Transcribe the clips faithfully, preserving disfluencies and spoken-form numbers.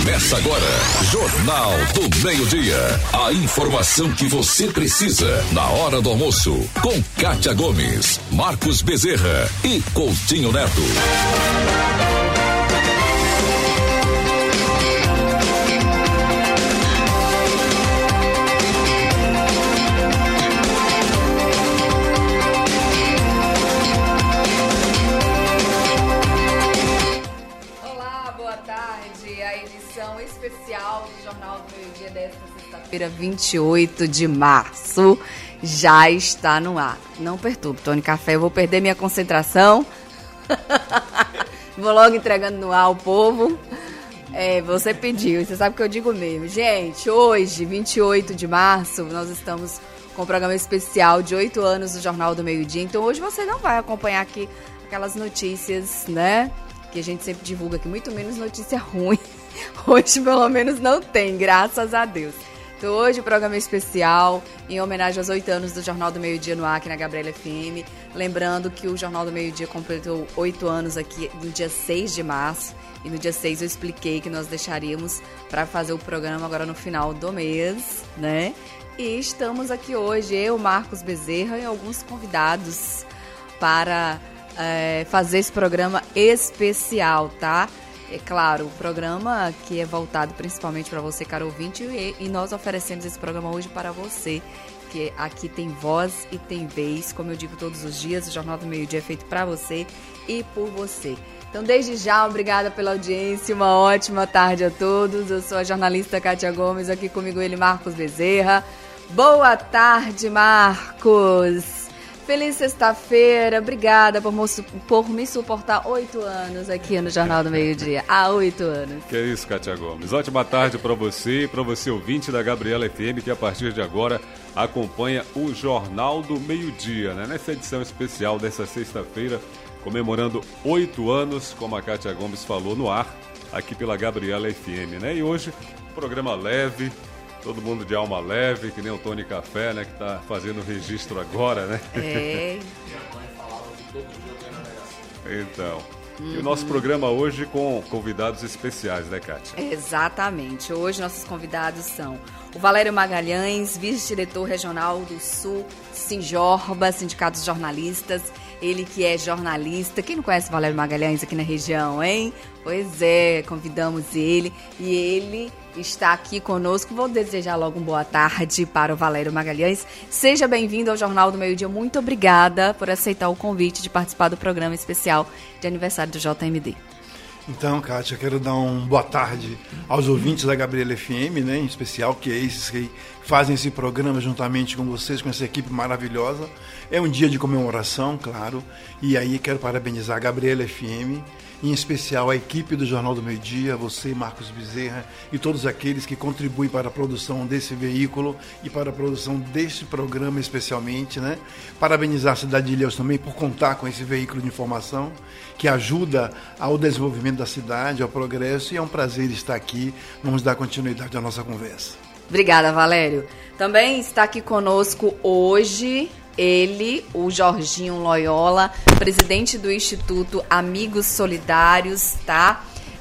Começa agora, Jornal do Meio-Dia. A informação que você precisa na hora do almoço. Com Kátia Gomes, Marcos Bezerra e Coutinho Neto. Especial do Jornal do Meio-Dia desta sexta-feira, vinte e oito de março, já está no ar. Não perturbe, Tony Café, eu vou perder minha concentração. Vou logo entregando no ar o povo. É, você pediu, você sabe que eu digo mesmo. Gente, hoje, vinte e oito de março, nós estamos com um programa especial de oito anos do Jornal do Meio-Dia. Então hoje você não vai acompanhar aqui aquelas notícias, né, que a gente sempre divulga aqui, muito menos notícia ruim. Hoje, pelo menos, não tem, graças a Deus. Então, hoje o programa é especial, em homenagem aos oito anos do Jornal do Meio-Dia no ar, aqui na Gabriela F M. Lembrando que o Jornal do Meio-Dia completou oito anos aqui no dia seis de março. E no dia seis eu expliquei que nós deixaríamos para fazer o programa agora no final do mês, né? E estamos aqui hoje, eu, Marcos Bezerra e alguns convidados para é, fazer esse programa especial, tá? É claro, o programa que é voltado principalmente para você, caro ouvinte, e, e nós oferecemos esse programa hoje para você, que aqui tem voz e tem vez, como eu digo todos os dias, o Jornal do Meio-Dia é feito para você e por você. Então, desde já, obrigada pela audiência, uma ótima tarde a todos. Eu sou a jornalista Kátia Gomes, aqui comigo ele, Marcos Bezerra. Boa tarde, Marcos! Feliz sexta-feira, obrigada por, por me suportar oito anos aqui no Jornal do Meio-Dia. Há oito anos. Que é isso, Kátia Gomes. Ótima tarde para você e para você ouvinte da Gabriela F M, que a partir de agora acompanha o Jornal do Meio-Dia, né? Nessa edição especial dessa sexta-feira, comemorando oito anos, como a Kátia Gomes falou, no ar, aqui pela Gabriela F M, né? E hoje, programa leve. Todo mundo de alma leve, que nem o Tony Café, né? Que tá fazendo o registro agora, né? É. Então. Uhum. E o nosso programa hoje com convidados especiais, né, Kátia? Exatamente. Hoje nossos convidados são o Valério Magalhães, vice-diretor regional do Sul, Sinjorba, Sindicato dos Jornalistas. Ele que é jornalista. Quem não conhece o Valério Magalhães aqui na região, hein? Pois é, convidamos ele e ele está aqui conosco. Vou desejar logo uma boa tarde para o Valério Magalhães. Seja bem-vindo ao Jornal do Meio-Dia. Muito obrigada por aceitar o convite de participar do programa especial de aniversário do J M D. Então, Kátia, eu quero dar uma boa tarde aos ouvintes da Gabriela F M, né, em especial, que é esses que fazem esse programa juntamente com vocês, com essa equipe maravilhosa. É um dia de comemoração, claro, e aí quero parabenizar a Gabriela F M, em especial a equipe do Jornal do Meio-Dia, você, Marcos Bezerra, e todos aqueles que contribuem para a produção desse veículo e para a produção deste programa especialmente, né? Parabenizar a cidade de Ilhéus também por contar com esse veículo de informação que ajuda ao desenvolvimento da cidade, ao progresso, e é um prazer estar aqui. Vamos dar continuidade à nossa conversa. Obrigada, Valério. Também está aqui conosco hoje ele, o Jorginho Loyola, presidente do Instituto Amigos Solidários, tá?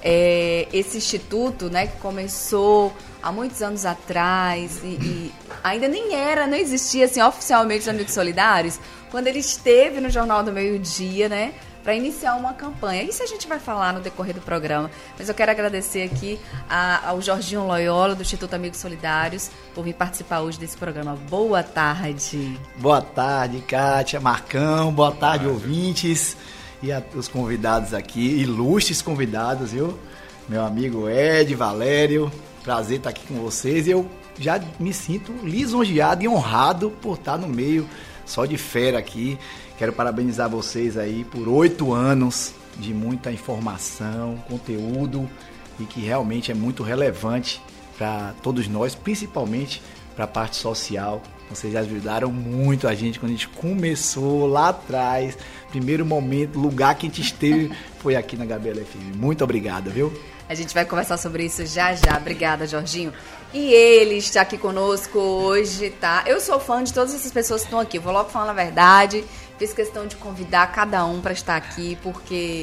É, esse instituto, né, que começou há muitos anos atrás e, e ainda nem era, não existia assim oficialmente os Amigos Solidários, quando ele esteve no Jornal do Meio-Dia, né, para iniciar uma campanha. Isso a gente vai falar no decorrer do programa, mas eu quero agradecer aqui a, ao Jorginho Loyola, do Instituto Amigos Solidários, por vir participar hoje desse programa. Boa tarde. Boa tarde, Kátia, Marcão, boa tarde, ouvintes, e a, os convidados aqui, ilustres convidados, viu? Meu amigo Ed, Valério, prazer estar aqui com vocês, e eu já me sinto lisonjeado e honrado por estar no meio só de fera aqui. Quero parabenizar vocês aí por oito anos de muita informação, conteúdo, e que realmente é muito relevante para todos nós, principalmente para a parte social. Vocês ajudaram muito a gente quando a gente começou lá atrás. Primeiro momento, lugar que a gente esteve foi aqui na Gabriela F M. Muito obrigado, viu? A gente vai conversar sobre isso já já. Obrigada, Jorginho. E ele está aqui conosco hoje, tá? Eu sou fã de todas essas pessoas que estão aqui. Vou logo falar a verdade. Fiz questão de convidar cada um para estar aqui, porque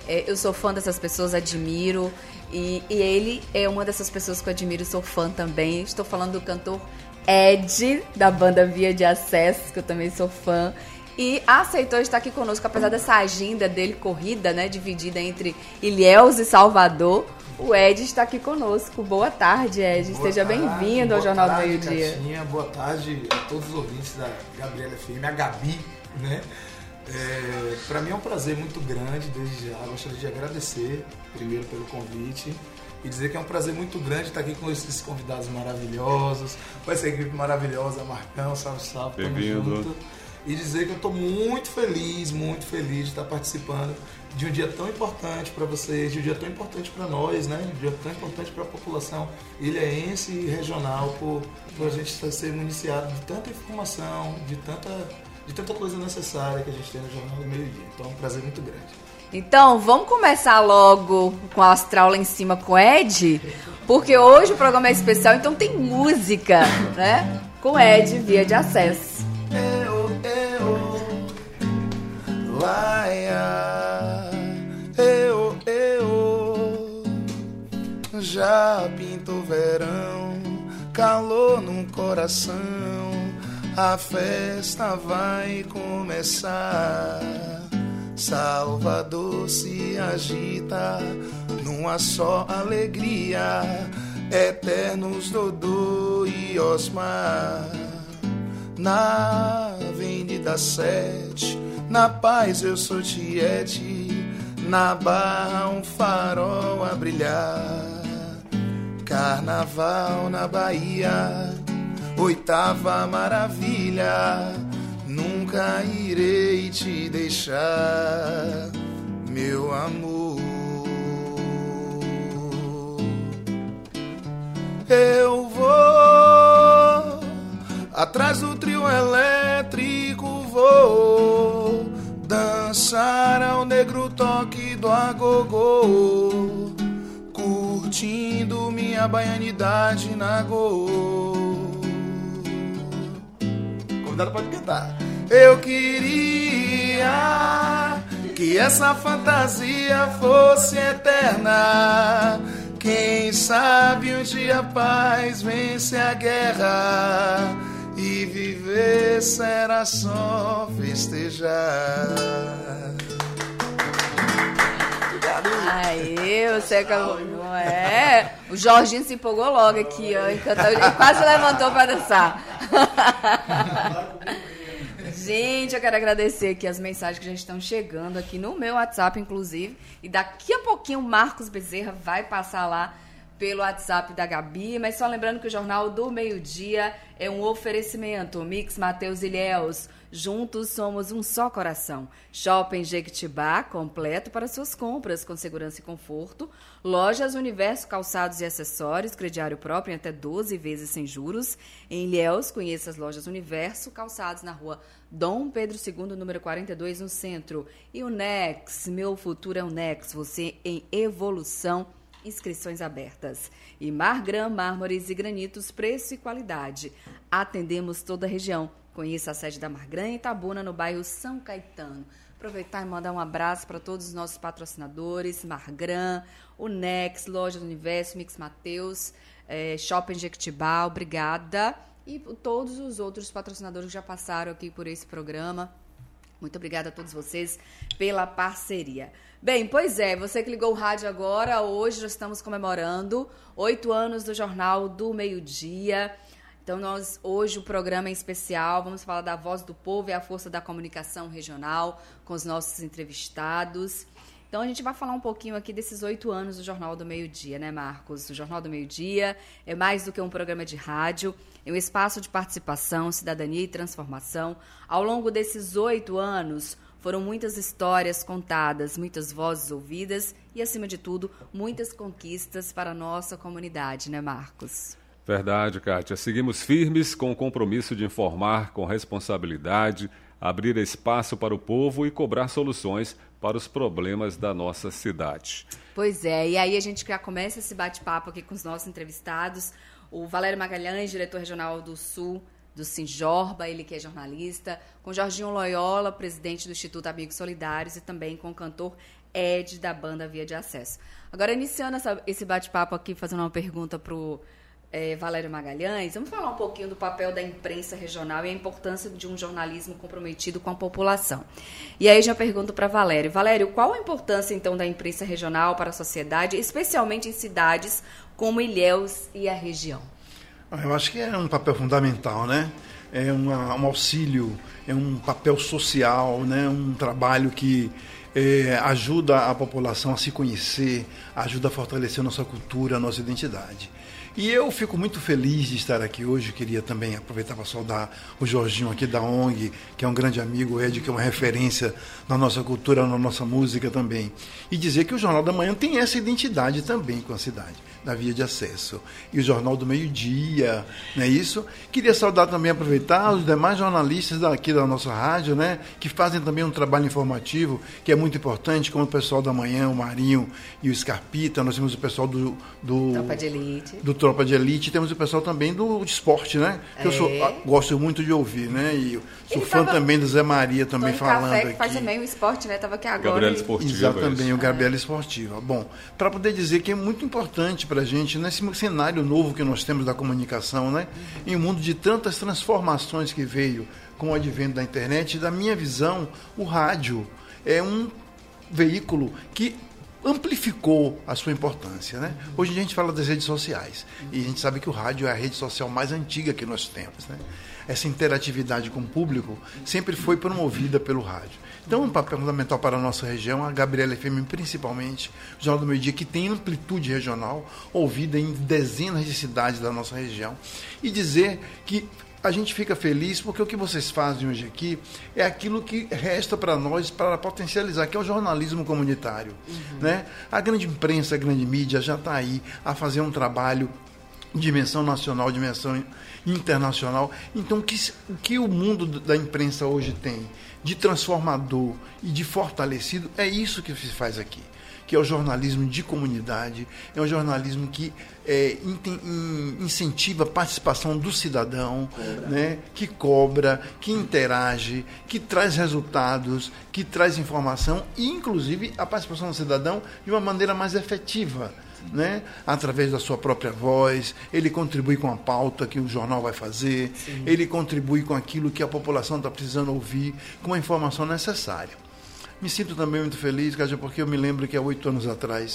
É, eu sou fã dessas pessoas, admiro. E, e ele é uma dessas pessoas que eu admiro e sou fã também. Estou falando do cantor Ed, da banda Via de Acesso, que eu também sou fã. E aceitou estar aqui conosco, apesar dessa agenda dele corrida, né? Dividida entre Ilhéus e Salvador. O Ed está aqui conosco. Boa tarde, Ed. Boa Esteja bem-vindo ao Jornal tarde, do Meio-Dia. Catinha, boa tarde a todos os ouvintes da Gabriela F M, a Gabi, né? É, para mim é um prazer muito grande, desde já. Gostaria de agradecer primeiro pelo convite e dizer que é um prazer muito grande estar aqui com esses convidados maravilhosos, com essa equipe maravilhosa, Marcão, salve, salve, tamo junto. E dizer que eu estou muito feliz, muito feliz de estar participando de um dia tão importante para vocês, de um dia tão importante para nós, né? Um dia tão importante para a população ilhéense e regional, por, por a gente ser municiado de tanta informação, de tanta, de tanta coisa necessária que a gente tem no Jornal do Meio-Dia. Então é um prazer muito grande. Então, vamos começar logo com o astral lá em cima com o Ed, porque hoje o programa é especial, então tem música, né? Com o Ed, Via de Acesso. Laia, eu, eu, já pintou verão, calor no coração, a festa vai começar. Salvador se agita numa só alegria, eternos Dodô e Osmar. Na Avenida Sete, na Paz eu sou Tiete, na Barra um farol a brilhar. Carnaval na Bahia, oitava maravilha, nunca irei te deixar, meu amor. Eu vou atrás do trio elétrico, vou dançar ao negro toque do agogô, curtindo minha baianidade na go. Convidado pode cantar. Eu queria que essa fantasia fosse eterna. Quem sabe um dia a paz vence a guerra e viver será só festejar. Aí, você não é? O Jorginho se empolgou logo aqui, ó, encantou, ele quase levantou para dançar. Gente, eu quero agradecer aqui as mensagens que já estão chegando aqui no meu WhatsApp, inclusive. E daqui a pouquinho o Marcos Bezerra vai passar lá pelo WhatsApp da Gabi. Mas só lembrando que o Jornal do Meio-Dia é um oferecimento. Mix Mateus Ilhéus. Juntos somos um só coração. Shopping Jequitibá, completo para suas compras, com segurança e conforto. Lojas Universo Calçados e Acessórios, crediário próprio em até doze vezes sem juros. Em Ilhéus, conheça as lojas Universo Calçados na rua Dom Pedro segundo, número quarenta e dois, no centro. E o Nex, meu futuro é o Nex, você em evolução. Inscrições abertas. E Margram, mármores e granitos, preço e qualidade. Atendemos toda a região. Conheça a sede da Margram em Itabuna, no bairro São Caetano. Aproveitar e mandar um abraço para todos os nossos patrocinadores, Margram, o Nex, Loja do Universo, Mix Mateus, é, Shopping Jequitibá, obrigada. E todos os outros patrocinadores que já passaram aqui por esse programa. Muito obrigada a todos vocês pela parceria. Bem, pois é, você que ligou o rádio agora, hoje nós estamos comemorando oito anos do Jornal do Meio-Dia. Então, nós, hoje o programa é especial, vamos falar da Voz do Povo e a força da comunicação regional com os nossos entrevistados. Então, a gente vai falar um pouquinho aqui desses oito anos do Jornal do Meio-Dia, né, Marcos? O Jornal do Meio-Dia é mais do que um programa de rádio, é um espaço de participação, cidadania e transformação. Ao longo desses oito anos, foram muitas histórias contadas, muitas vozes ouvidas e, acima de tudo, muitas conquistas para a nossa comunidade, né, Marcos? Verdade, Kátia. Seguimos firmes com o compromisso de informar com responsabilidade, abrir espaço para o povo e cobrar soluções para os problemas da nossa cidade. Pois é, e aí a gente já começa esse bate-papo aqui com os nossos entrevistados. O Valério Magalhães, diretor regional do Sul, do Sinjorba, ele que é jornalista, com Jorginho Loyola, presidente do Instituto Amigos Solidários, e também com o cantor Ed, da banda Via de Acesso. Agora, iniciando essa, esse bate-papo aqui, fazendo uma pergunta para o é, Valério Magalhães, vamos falar um pouquinho do papel da imprensa regional e a importância de um jornalismo comprometido com a população. E aí já pergunto para Valério. Valério, qual a importância, então, da imprensa regional para a sociedade, especialmente em cidades como Ilhéus e a região? Eu acho que é um papel fundamental, né? É uma, um auxílio, é um papel social, né? Um trabalho que é, ajuda a população a se conhecer, ajuda a fortalecer a nossa cultura, a nossa identidade. E eu fico muito feliz de estar aqui hoje. Queria também aproveitar para saudar o Jorginho aqui da O N G, que é um grande amigo, o Ed, que é uma referência na nossa cultura, na nossa música também. E dizer que o Jornal da Manhã tem essa identidade também com a cidade, da Via de Acesso. E o Jornal do Meio-Dia, não é isso? Queria saudar também, aproveitar os demais jornalistas daqui da nossa rádio, né, que fazem também um trabalho informativo, que é muito importante, como o pessoal da Manhã, o Marinho e o Scarpita. Nós temos o pessoal do... do Tropa de Elite. Do Tropa de Elite, temos o pessoal também do esporte, né? Que é. eu sou, gosto muito de ouvir, né? E sou Ele fã também do Zé Maria também falando Café, que aqui. Faz também o esporte, né? Estava aqui agora. Gabriela e... Esportiva. Exatamente, o Gabriela Esportiva. Bom, para poder dizer que é muito importante para a gente, nesse cenário novo que nós temos da comunicação, né? Uhum. Em um mundo de tantas transformações que veio com o advento da internet, da minha visão, o rádio é um veículo que amplificou a sua importância, né? Hoje em dia a gente fala das redes sociais e a gente sabe que o rádio é a rede social mais antiga que nós temos, né? Essa interatividade com o público sempre foi promovida pelo rádio. Então, um papel fundamental para a nossa região, a Gabriela F M principalmente, o Jornal do Meio-Dia, que tem amplitude regional, ouvida em dezenas de cidades da nossa região, e dizer que a gente fica feliz porque o que vocês fazem hoje aqui é aquilo que resta para nós para potencializar, que é o jornalismo comunitário. Uhum. Né? A grande imprensa, a grande mídia já está aí a fazer um trabalho de dimensão nacional, dimensão internacional. Então, o que, o que o mundo da imprensa hoje tem de transformador e de fortalecido é isso que se faz aqui, que é o jornalismo de comunidade, é um jornalismo que é, in, incentiva a participação do cidadão, né, que cobra, que interage, que traz resultados, que traz informação e, inclusive, a participação do cidadão de uma maneira mais efetiva. Né? Através da sua própria voz, ele contribui com a pauta que o jornal vai fazer, Sim. ele contribui com aquilo que a população está precisando ouvir, com a informação necessária. Me sinto também muito feliz, porque eu me lembro que há oito anos atrás,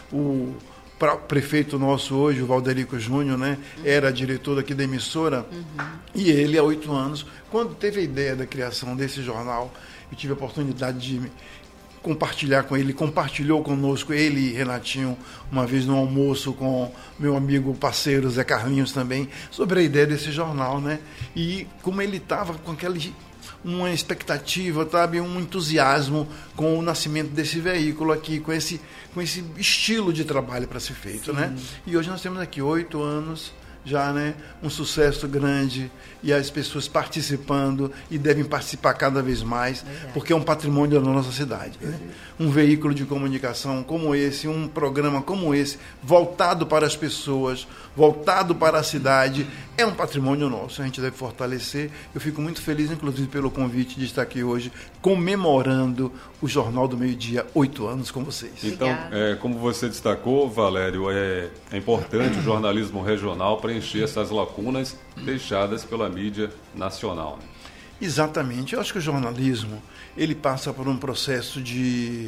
o prefeito nosso hoje, o Valderico Júnior, né, uhum. era diretor aqui da emissora, uhum. e ele, há oito anos, quando teve a ideia da criação desse jornal, eu tive a oportunidade de compartilhar com ele, compartilhou conosco, ele e Renatinho, uma vez no almoço com meu amigo parceiro Zé Carlinhos também, sobre a ideia desse jornal, né? E como ele estava com aquela uma expectativa, sabe, um entusiasmo com o nascimento desse veículo aqui, com esse, com esse estilo de trabalho para ser feito, Sim. né? E hoje nós temos aqui oito anos já, né, um sucesso grande e as pessoas participando e devem participar cada vez mais, Verdade. Porque é um patrimônio da nossa cidade, né? Um veículo de comunicação como esse, um programa como esse, voltado para as pessoas, voltado para a cidade, é um patrimônio nosso, a gente deve fortalecer. Eu fico muito feliz, inclusive, pelo convite de estar aqui hoje, comemorando o Jornal do Meio-Dia, oito anos com vocês. Então, é, como você destacou, Valério, é, é importante o jornalismo regional preencher essas lacunas deixadas pela mídia nacional. Né? Exatamente. Eu acho que o jornalismo ele passa por um processo de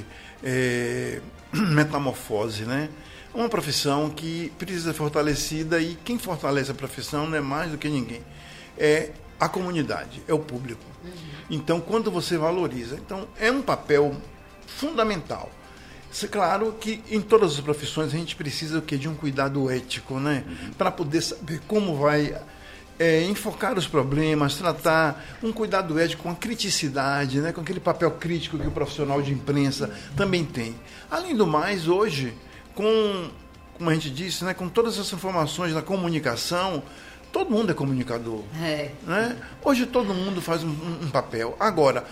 é, metamorfose, né? Uma profissão que precisa ser fortalecida e quem fortalece a profissão não é mais do que ninguém. É a comunidade, é o público. Uhum. Então, quando você valoriza, então é um papel fundamental. Claro que em todas as profissões a gente precisa o quê? De um cuidado ético, né? Uhum. Para poder saber como vai é, enfocar os problemas, tratar um cuidado ético com a criticidade, né? Com aquele papel crítico que o profissional de imprensa também tem. Além do mais, hoje, com, como a gente disse, né? Com todas essas informações da comunicação, todo mundo é comunicador. É. Né? Hoje todo mundo faz um, um papel. Agora,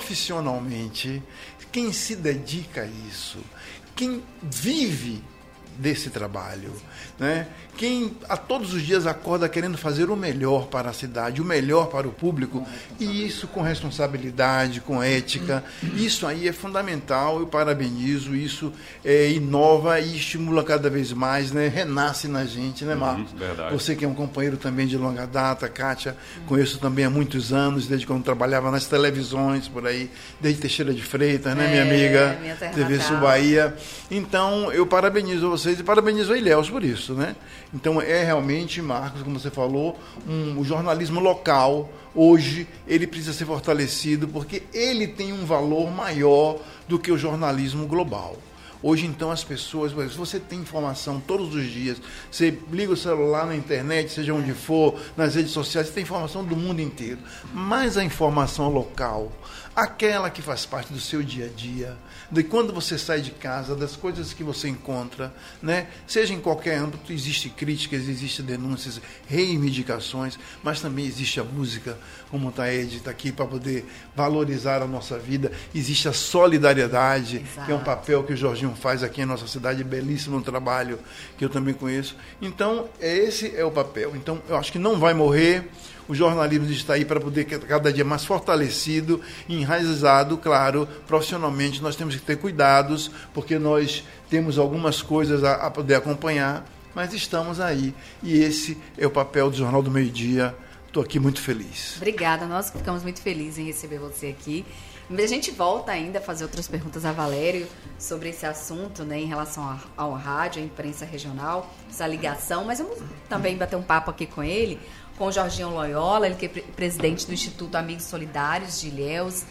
profissionalmente, quem se dedica a isso, quem vive desse trabalho, né? Quem a todos os dias acorda querendo fazer o melhor para a cidade, o melhor para o público, e isso com responsabilidade, com ética, isso aí é fundamental, eu parabenizo, isso é, inova e estimula cada vez mais, né? Renasce na gente, né, Marcos? Uhum, verdade. Você que é um companheiro também de longa data, Kátia, conheço também há muitos anos, desde quando trabalhava nas televisões por aí, desde Teixeira de Freitas, né, É, minha amiga? minha terra T V natal. Sul Bahia. Então, eu parabenizo vocês e parabenizo a Ilhéus por isso, né? Então, é realmente, Marcos, como você falou, um, o jornalismo local, hoje, ele precisa ser fortalecido porque ele tem um valor maior do que o jornalismo global. Hoje, então, as pessoas, se você tem informação todos os dias, você liga o celular na internet, seja onde for, nas redes sociais, você tem informação do mundo inteiro. Mas a informação local, aquela que faz parte do seu dia a dia, de quando você sai de casa, das coisas que você encontra, né? Seja em qualquer âmbito, existem críticas, existem denúncias, reivindicações, mas também existe a música, como o Taed está aqui para poder valorizar a nossa vida, existe a solidariedade, Exato. que é um papel que o Jorginho faz aqui em nossa cidade, belíssimo trabalho, que eu também conheço. Então, esse é o papel. Então, eu acho que não vai morrer. O jornalismo está aí para poder cada dia mais fortalecido, enraizado, claro, profissionalmente nós temos que ter cuidados, porque nós temos algumas coisas a, a poder acompanhar, mas estamos aí. E esse é o papel do Jornal do Meio Dia. Estou aqui muito feliz. Obrigada, nós que ficamos muito felizes em receber você aqui. A gente volta ainda a fazer outras perguntas a Valério sobre esse assunto, né, em relação ao, ao rádio, à imprensa regional, essa ligação, mas vamos também bater um papo aqui com ele, com o Jorginho Loyola, ele que é pre- presidente do Instituto Amigos Solidários de Ilhéus,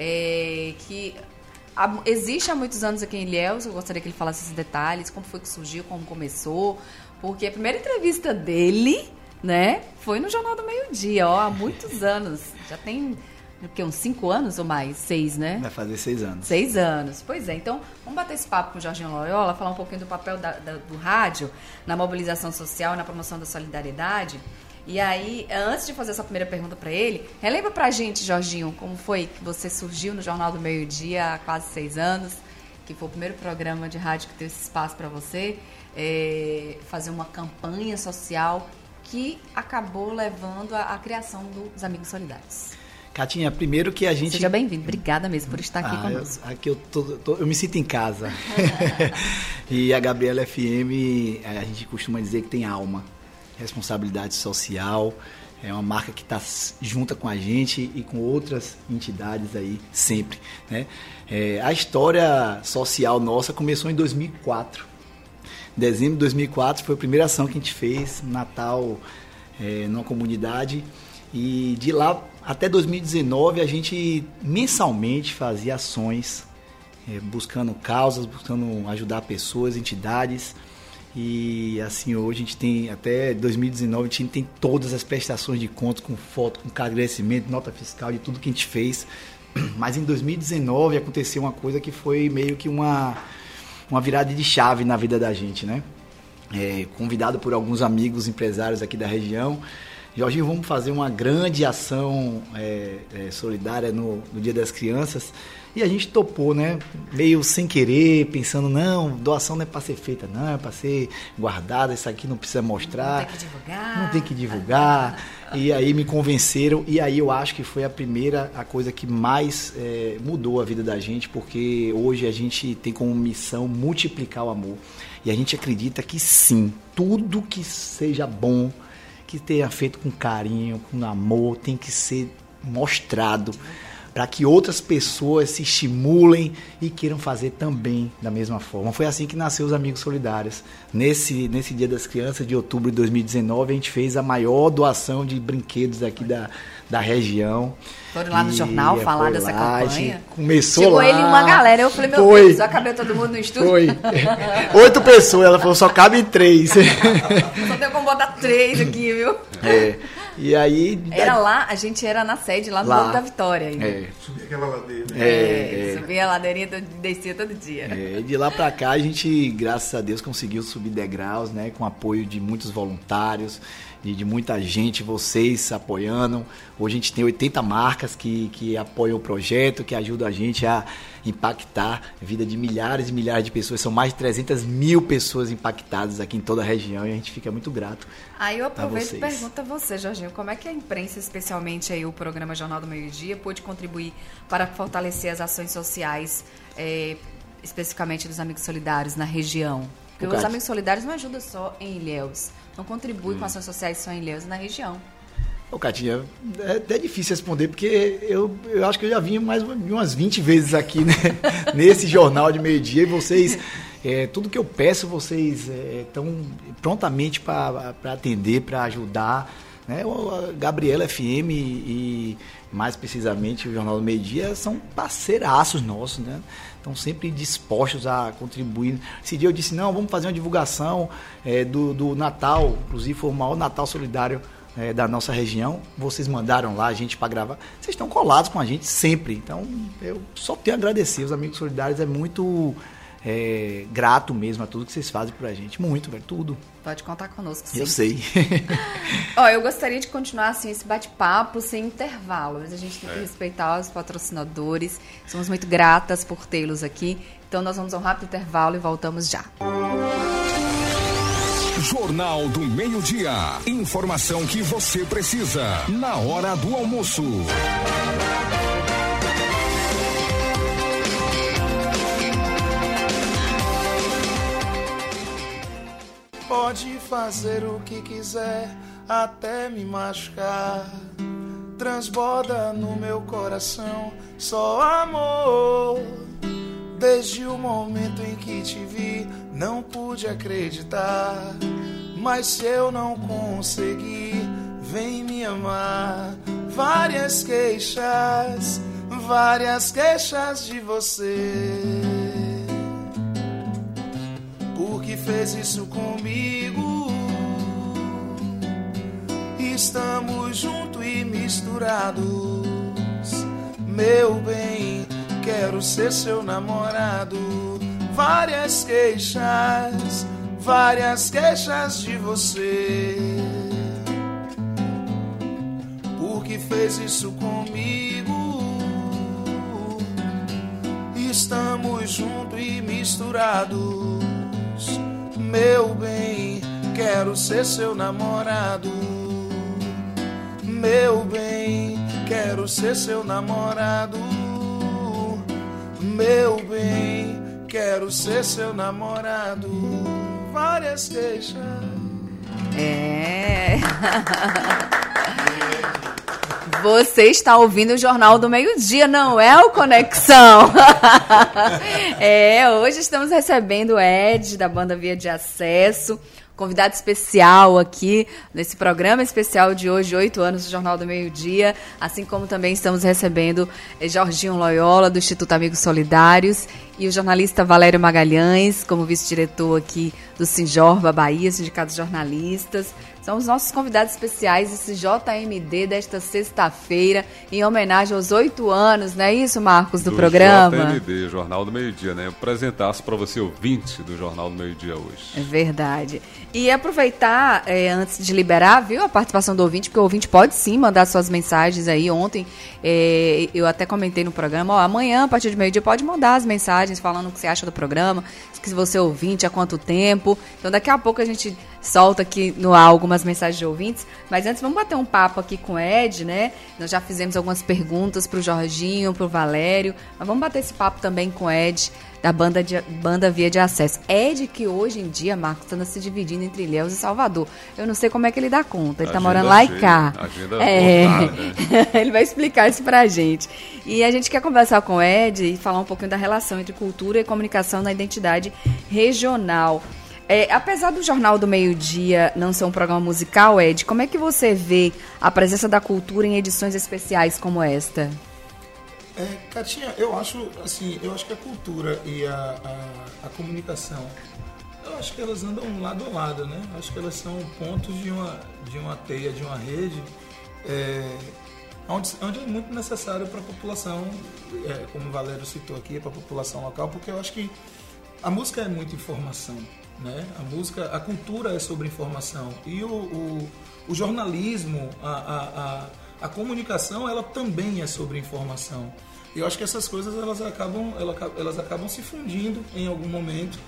é, que há, existe há muitos anos aqui em Ilhéus. Eu gostaria que ele falasse esses detalhes, como foi que surgiu, como começou, porque a primeira entrevista dele, né, foi no Jornal do Meio Dia, ó, há muitos anos, já tem... O quê? Uns cinco anos ou mais? Seis, né? Vai fazer seis anos. Seis anos. Pois é. Então, vamos bater esse papo com o Jorginho Loyola, falar um pouquinho do papel da, da, do rádio na mobilização social, na promoção da solidariedade. E aí, antes de fazer essa primeira pergunta para ele, relembra pra gente, Jorginho, como foi que você surgiu no Jornal do Meio Dia há quase seis anos, que foi o primeiro programa de rádio que teve esse espaço para você, é, fazer uma campanha social que acabou levando à, à criação dos Amigos Solidários. Catinha, primeiro que a gente... Seja bem-vindo. Obrigada mesmo por estar aqui ah, conosco. Eu, aqui eu, tô, tô, eu me sinto em casa. E a Gabriela F M, a gente costuma dizer que tem alma, responsabilidade social, é uma marca que está junta com a gente e com outras entidades aí sempre, né? É, a história social nossa começou em dois mil e quatro. Em dezembro de dois mil e quatro foi a primeira ação que a gente fez, Natal, é, numa comunidade. E de lá até dois mil e dezenove a gente mensalmente fazia ações, é, buscando causas, buscando ajudar pessoas, entidades. E assim, hoje a gente tem, até dois mil e dezenove, a gente tem todas as prestações de contas, com foto, com agradecimento, nota fiscal, de tudo que a gente fez. Mas em dois mil e dezenove aconteceu uma coisa que foi meio que uma, uma virada de chave na vida da gente, né? É, convidado por alguns amigos empresários aqui da região, Jorginho, vamos fazer uma grande ação é, é, solidária no, no Dia das Crianças. E a gente topou, né? Meio sem querer, pensando, não, doação não é para ser feita, não, é para ser guardada, isso aqui não precisa mostrar. Não tem que divulgar. Não tem que divulgar. E aí me convenceram, e aí eu acho que foi a primeira, a coisa que mais é, mudou a vida da gente, porque hoje a gente tem como missão multiplicar o amor. E a gente acredita que sim, tudo que seja bom, que tenha feito com carinho, com amor, tem que ser mostrado para que outras pessoas se estimulem e queiram fazer também da mesma forma. Foi assim que nasceu os Amigos Solidários. Nesse, nesse Dia das Crianças de outubro de dois mil e dezenove, a gente fez a maior doação de brinquedos aqui da, da região. Foram lá no E, jornal é, falar foi dessa lá, campanha. Começou Chegou lá. ele e uma galera. Eu falei, meu Foi. Deus, já cabeu todo mundo no estúdio? Foi. Oito pessoas, ela falou, só cabe três. Só tem como botar três aqui, viu? É. E aí... Era lá, a gente era na sede, lá no Lá. Morro da Vitória ainda. É. Subir aquela ladeira. É, é. Subia a ladeirinha e descia todo dia. É, de lá pra cá a gente, graças a Deus, conseguiu subir degraus, né, com apoio de muitos voluntários, de, de muita gente, vocês apoiando, Hoje a gente tem oitenta marcas que, que apoiam o projeto, que ajudam a gente a impactar a vida de milhares e milhares de pessoas. São mais de trezentas mil pessoas impactadas aqui em toda a região e a gente fica muito grato. Aí eu aproveito a e pergunto a você, Jorginho, como é que a imprensa, especialmente aí o programa Jornal do Meio Dia, pôde contribuir para fortalecer as ações sociais, é, especificamente dos Amigos Solidários na região? Porque os Amigos Solidários não ajudam só em Ilhéus, não contribuem hum. com ações sociais só em Ilhéus e na região. Ô, Catinha, é até difícil responder, porque eu, eu acho que eu já vim mais umas vinte vezes aqui, né, nesse Jornal de Meio Dia, e vocês, é, tudo que eu peço, vocês estão é, prontamente para atender, para ajudar, né? A Gabriela F M e, e mais precisamente o Jornal do Meio Dia são parceiraços nossos, né? Estão sempre dispostos a contribuir. Esse dia eu disse, não, vamos fazer uma divulgação é, do, do Natal, inclusive foi o maior Natal solidário É, da nossa região, vocês mandaram lá a gente para gravar, vocês estão colados com a gente sempre, então eu só tenho a agradecer, os Amigos Solidários é muito é, grato mesmo a tudo que vocês fazem por a gente, muito, velho, tudo. Pode contar conosco, sim. Eu sei. Ó, eu gostaria de continuar assim esse bate-papo sem intervalo, mas a gente tem que é. respeitar os patrocinadores, somos muito gratas por tê-los aqui, então nós vamos a um rápido intervalo e voltamos já. Jornal do Meio-Dia. Informação que você precisa na hora do almoço. Pode fazer o que quiser, até me machucar. Transborda no meu coração só amor. Desde o momento em que te vi, não pude acreditar. Mas se eu não conseguir, vem me amar. Várias queixas, várias queixas de você. Por que fez isso comigo? Estamos juntos e misturados. Meu bem, quero ser seu namorado. Várias queixas, várias queixas de você. Por que fez isso comigo? Estamos juntos e misturados. Meu bem, quero ser seu namorado. Meu bem, quero ser seu namorado. Meu bem, quero ser seu namorado. Várias queixas. É. Você está ouvindo o Jornal do Meio-Dia, não é o Conexão? É, hoje estamos recebendo o Ed, da banda Via de Acesso, convidado especial aqui nesse programa especial de hoje, oito anos do Jornal do Meio-Dia, assim como também estamos recebendo Jorginho Loyola, do Instituto Amigos Solidários, e o jornalista Valério Magalhães, como vice-diretor aqui do Sinjorba Bahia, Sindicato de Jornalistas. São os nossos convidados especiais desse J M D desta sexta-feira, em homenagem aos oito anos, não é isso, Marcos, do, do programa? J M D, Jornal do Meio-Dia, né? Apresentasse para você ouvinte do Jornal do Meio-Dia hoje. É verdade. E aproveitar, é, antes de liberar, viu, a participação do ouvinte, porque o ouvinte pode sim mandar suas mensagens aí. Ontem, é, eu até comentei no programa, ó, amanhã, a partir de meio-dia, pode mandar as mensagens falando o que você acha do programa, se você é ouvinte, há quanto tempo. Então, daqui a pouco a gente solta aqui no ar algumas mensagens de ouvintes, mas antes vamos bater um papo aqui com o Ed, né? Nós já fizemos algumas perguntas pro Jorginho, pro Valério, mas vamos bater esse papo também com o Ed, da banda, de, banda Via de Acesso. Ed, que hoje em dia, Marcos, está se dividindo entre Ilhéus e Salvador. Eu não sei como é que ele dá conta, ele está morando lá e cá. Agenda é, voltada, né? Ele vai explicar isso pra gente. E a gente quer conversar com o Ed e falar um pouquinho da relação entre cultura e comunicação na identidade regional. É, apesar do Jornal do Meio-Dia não ser um programa musical, Ed, como é que você vê a presença da cultura em edições especiais como esta? É, Catinha, eu acho assim, eu acho que a cultura e a, a, a comunicação, eu acho que elas andam lado a lado, né? Eu acho que elas são pontos de uma, de uma teia, de uma rede, é, onde, onde é muito necessário para a população, é, como o Valério citou aqui, para a população local, porque eu acho que a música é muita informação. Né? A música, a cultura é sobre informação e o, o, o jornalismo, a, a, a comunicação ela também é sobre informação. E eu acho que essas coisas elas acabam, elas, elas acabam se fundindo em algum momento.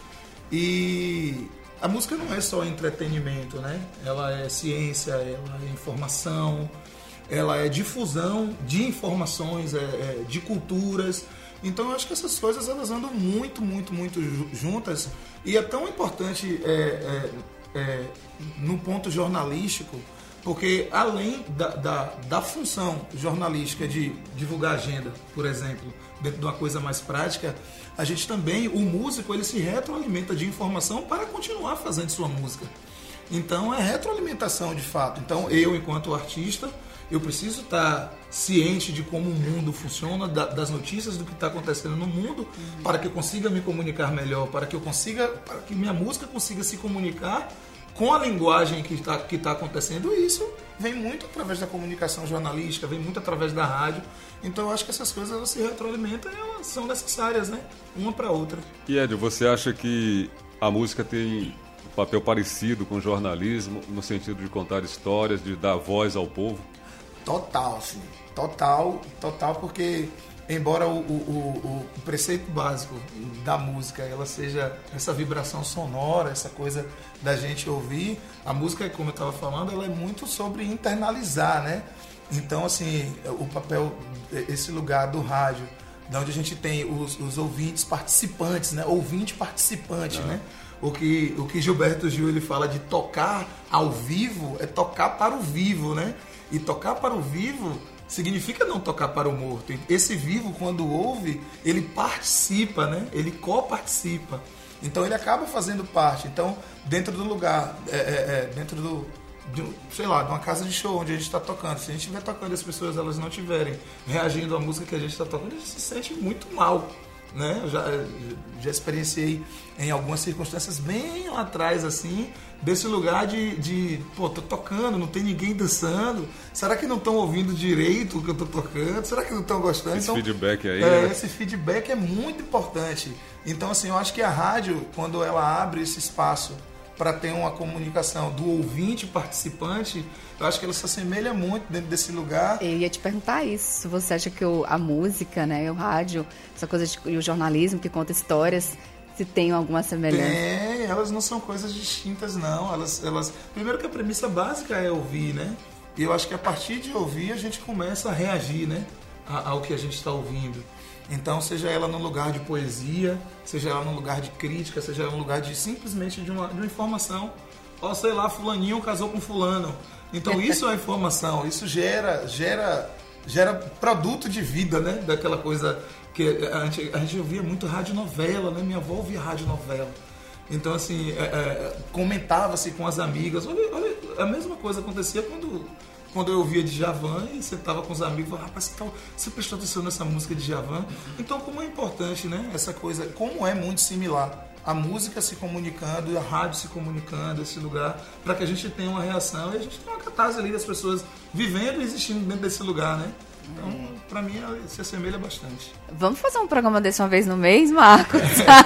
E a música não é só entretenimento, né? Ela é ciência, ela é informação, ela é difusão de informações, é, é, de culturas. Então eu acho que essas coisas elas andam muito, muito, muito juntas. E é tão importante é, é, é, no ponto jornalístico, porque além da, da, da função jornalística de divulgar agenda, por exemplo, dentro de uma coisa mais prática, a gente também, o músico, ele se retroalimenta de informação para continuar fazendo sua música. Então é retroalimentação de fato. Então eu, enquanto artista, eu preciso estar ciente de como o mundo funciona, das notícias do que está acontecendo no mundo, uhum. para que eu consiga me comunicar melhor, para que eu consiga, para que minha música consiga se comunicar com a linguagem que está que tá acontecendo. E isso vem muito através da comunicação jornalística, vem muito através da rádio. Então eu acho que essas coisas elas se retroalimentam e elas são necessárias, né? Uma para outra. E Ed, você acha que a música tem um papel parecido com o jornalismo, no sentido de contar histórias, de dar voz ao povo? Total, sim. Total, total, porque embora o, o, o preceito básico da música ela seja essa vibração sonora, essa coisa da gente ouvir, a música, como eu estava falando, ela é muito sobre internalizar, né? Então, assim, o papel, esse lugar do rádio, da onde a gente tem os, os ouvintes participantes, né? Ouvinte participante, é. né? O que, o que Gilberto Gil ele fala de tocar ao vivo é tocar para o vivo, né? E tocar para o vivo significa não tocar para o morto. Esse vivo, quando ouve, ele participa, né? Ele co-participa. Então ele acaba fazendo parte. Então, dentro do lugar, é, é, é, dentro do, de, sei lá, de uma casa de show onde a gente está tocando, se a gente estiver tocando e as pessoas elas não estiverem reagindo à música que a gente está tocando, a gente se sente muito mal, né? Eu já, já experienciei em algumas circunstâncias bem lá atrás, assim, desse lugar de, de, pô, tô tocando, não tem ninguém dançando, será que não estão ouvindo direito o que eu tô tocando? Será que não estão gostando? Esse então, feedback aí, é, né? Esse feedback é muito importante. Então, assim, eu acho que a rádio, quando ela abre esse espaço para ter uma comunicação do ouvinte participante, eu acho que ela se assemelha muito dentro desse lugar. Eu ia te perguntar isso, se você acha que o, a música, né, o rádio, essa coisa de, e o jornalismo que conta histórias, se tem alguma semelhança? Tem, elas não são coisas distintas, não. Elas, elas... Primeiro que a premissa básica é ouvir, né? E eu acho que a partir de ouvir a gente começa a reagir, né? Ao que a gente está ouvindo. Então, seja ela no lugar de poesia, seja ela no lugar de crítica, seja ela no lugar de simplesmente de uma, de uma informação. Ó, sei lá, fulaninho casou com fulano. Então, isso é informação. Isso gera, gera, gera produto de vida, né? Daquela coisa... que a gente, a gente ouvia muito radionovela, né? Minha avó ouvia radionovela. Então, assim, é, é, comentava-se com as amigas. Olha, olha, a mesma coisa acontecia quando, quando eu ouvia Djavan e sentava com os amigos e falava, rapaz, você, tá, você prestou atenção nessa música de Djavan? Então, como é importante, né? Essa coisa, como é muito similar. A música se comunicando e a rádio se comunicando, esse lugar, para que a gente tenha uma reação e a gente tenha uma catarse ali das pessoas vivendo e existindo dentro desse lugar, né? Então, pra mim, se assemelha bastante. Vamos fazer um programa desse uma vez no mês, Marcos?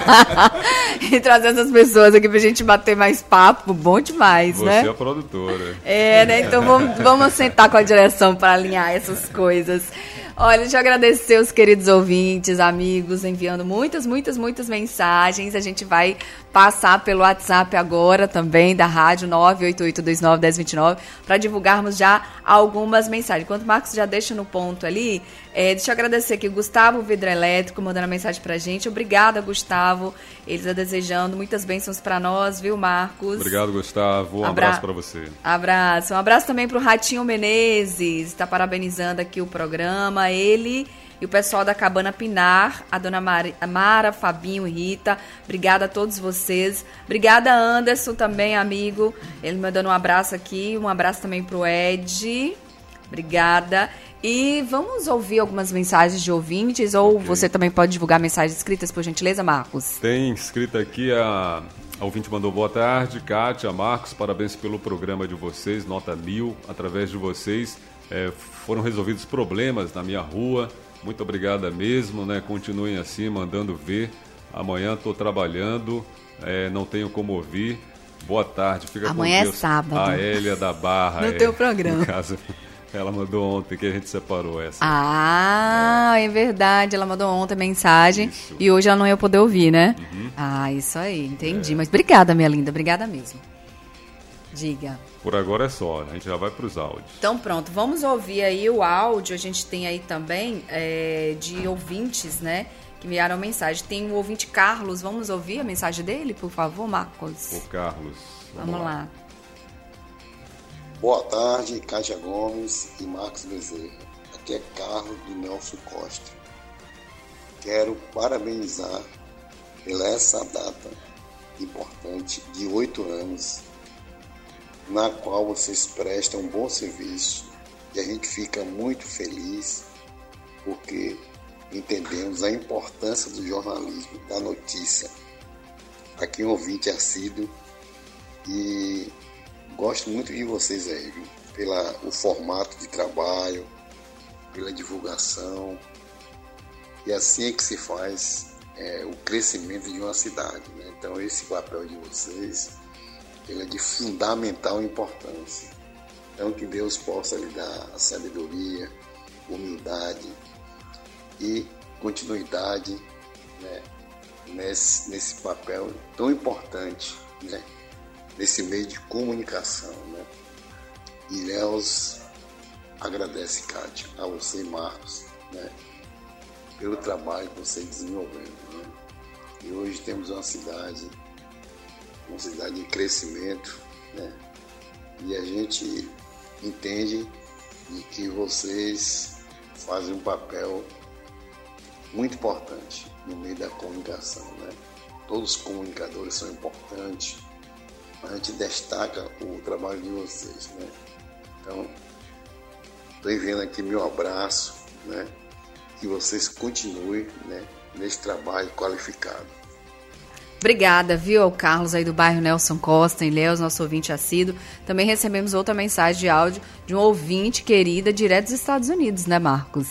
E trazer essas pessoas aqui pra gente bater mais papo. Bom demais, Você né? Você é a produtora. É, né? Então vamos, vamos sentar com a direção para alinhar essas coisas. Olha, deixa eu agradecer os queridos ouvintes, amigos, enviando muitas, muitas, muitas mensagens. A gente vai passar pelo WhatsApp agora também, da rádio nove oito oito dois nove um zero dois nove, para divulgarmos já algumas mensagens. Enquanto o Marcos já deixa no ponto ali, é, deixa eu agradecer aqui o Gustavo Vidro Elétrico, mandando a mensagem pra gente. Obrigada, Gustavo. Eles estão desejando muitas bênçãos para nós, viu, Marcos? Obrigado, Gustavo. Um Abra... abraço para você. Abraço. Um abraço também pro Ratinho Menezes, está parabenizando aqui o programa. Ele e o pessoal da Cabana Pinar, a dona Mara, Mara, Fabinho e Rita. Obrigada a todos vocês. Obrigada, Anderson, também, amigo. Ele me mandando um abraço aqui. Um abraço também pro Ed. Obrigada. E vamos ouvir algumas mensagens de ouvintes, ou okay. Você também pode divulgar mensagens escritas, por gentileza, Marcos? Tem escrita aqui, a, a ouvinte mandou boa tarde, Kátia, Marcos, parabéns pelo programa de vocês, nota mil, através de vocês é, foram resolvidos problemas na minha rua, muito obrigada mesmo, né? Continuem assim, mandando ver, amanhã estou trabalhando, é, não tenho como ouvir, boa tarde, fica amanhã com Deus. É sábado. A Hélia da Barra. No é, teu programa. No caso, Ela mandou ontem que a gente separou essa. Ah, é, é verdade. Ela mandou ontem mensagem isso. E hoje ela não ia poder ouvir, né? Uhum. Ah, isso aí, entendi. É. Mas obrigada, minha linda, obrigada mesmo. Diga. Por agora é só, a gente já vai para os áudios. Então pronto, vamos ouvir aí o áudio. A gente tem aí também é, de ouvintes, né? Que enviaram mensagem. Tem o ouvinte Carlos, vamos ouvir a mensagem dele, por favor, Marcos? O Carlos. Vamos, vamos lá. lá. Boa tarde, Kátia Gomes e Marcos Bezerra. Aqui é Carlos do Nelson Costa. Quero parabenizar pela essa data importante de oito anos, na qual vocês prestam um bom serviço e a gente fica muito feliz porque entendemos a importância do jornalismo, da notícia. Aqui um ouvinte assíduo e gosto muito de vocês aí, viu? Pela o formato de trabalho, pela divulgação. E assim é que se faz é, o crescimento de uma cidade, né? Então esse papel de vocês ele é de fundamental importância. Então que Deus possa lhe dar a sabedoria, humildade e continuidade, né? nesse, nesse papel tão importante, né? Nesse meio de comunicação, né? E Léus agradece, Kátia, a você e Marcos, né? Pelo trabalho que vocês desenvolveram, né? E hoje temos uma cidade, uma cidade em crescimento, né? E a gente entende que vocês fazem um papel muito importante no meio da comunicação, né? Todos os comunicadores são importantes, a gente destaca o trabalho de vocês, né? Então, estou enviando aqui meu abraço, né? Que vocês continuem, né, nesse trabalho qualificado. Obrigada, viu, ao Carlos aí do bairro Nelson Costa, em Léus, nosso ouvinte assíduo. Também recebemos outra mensagem de áudio de um ouvinte querida direto dos Estados Unidos, né, Marcos?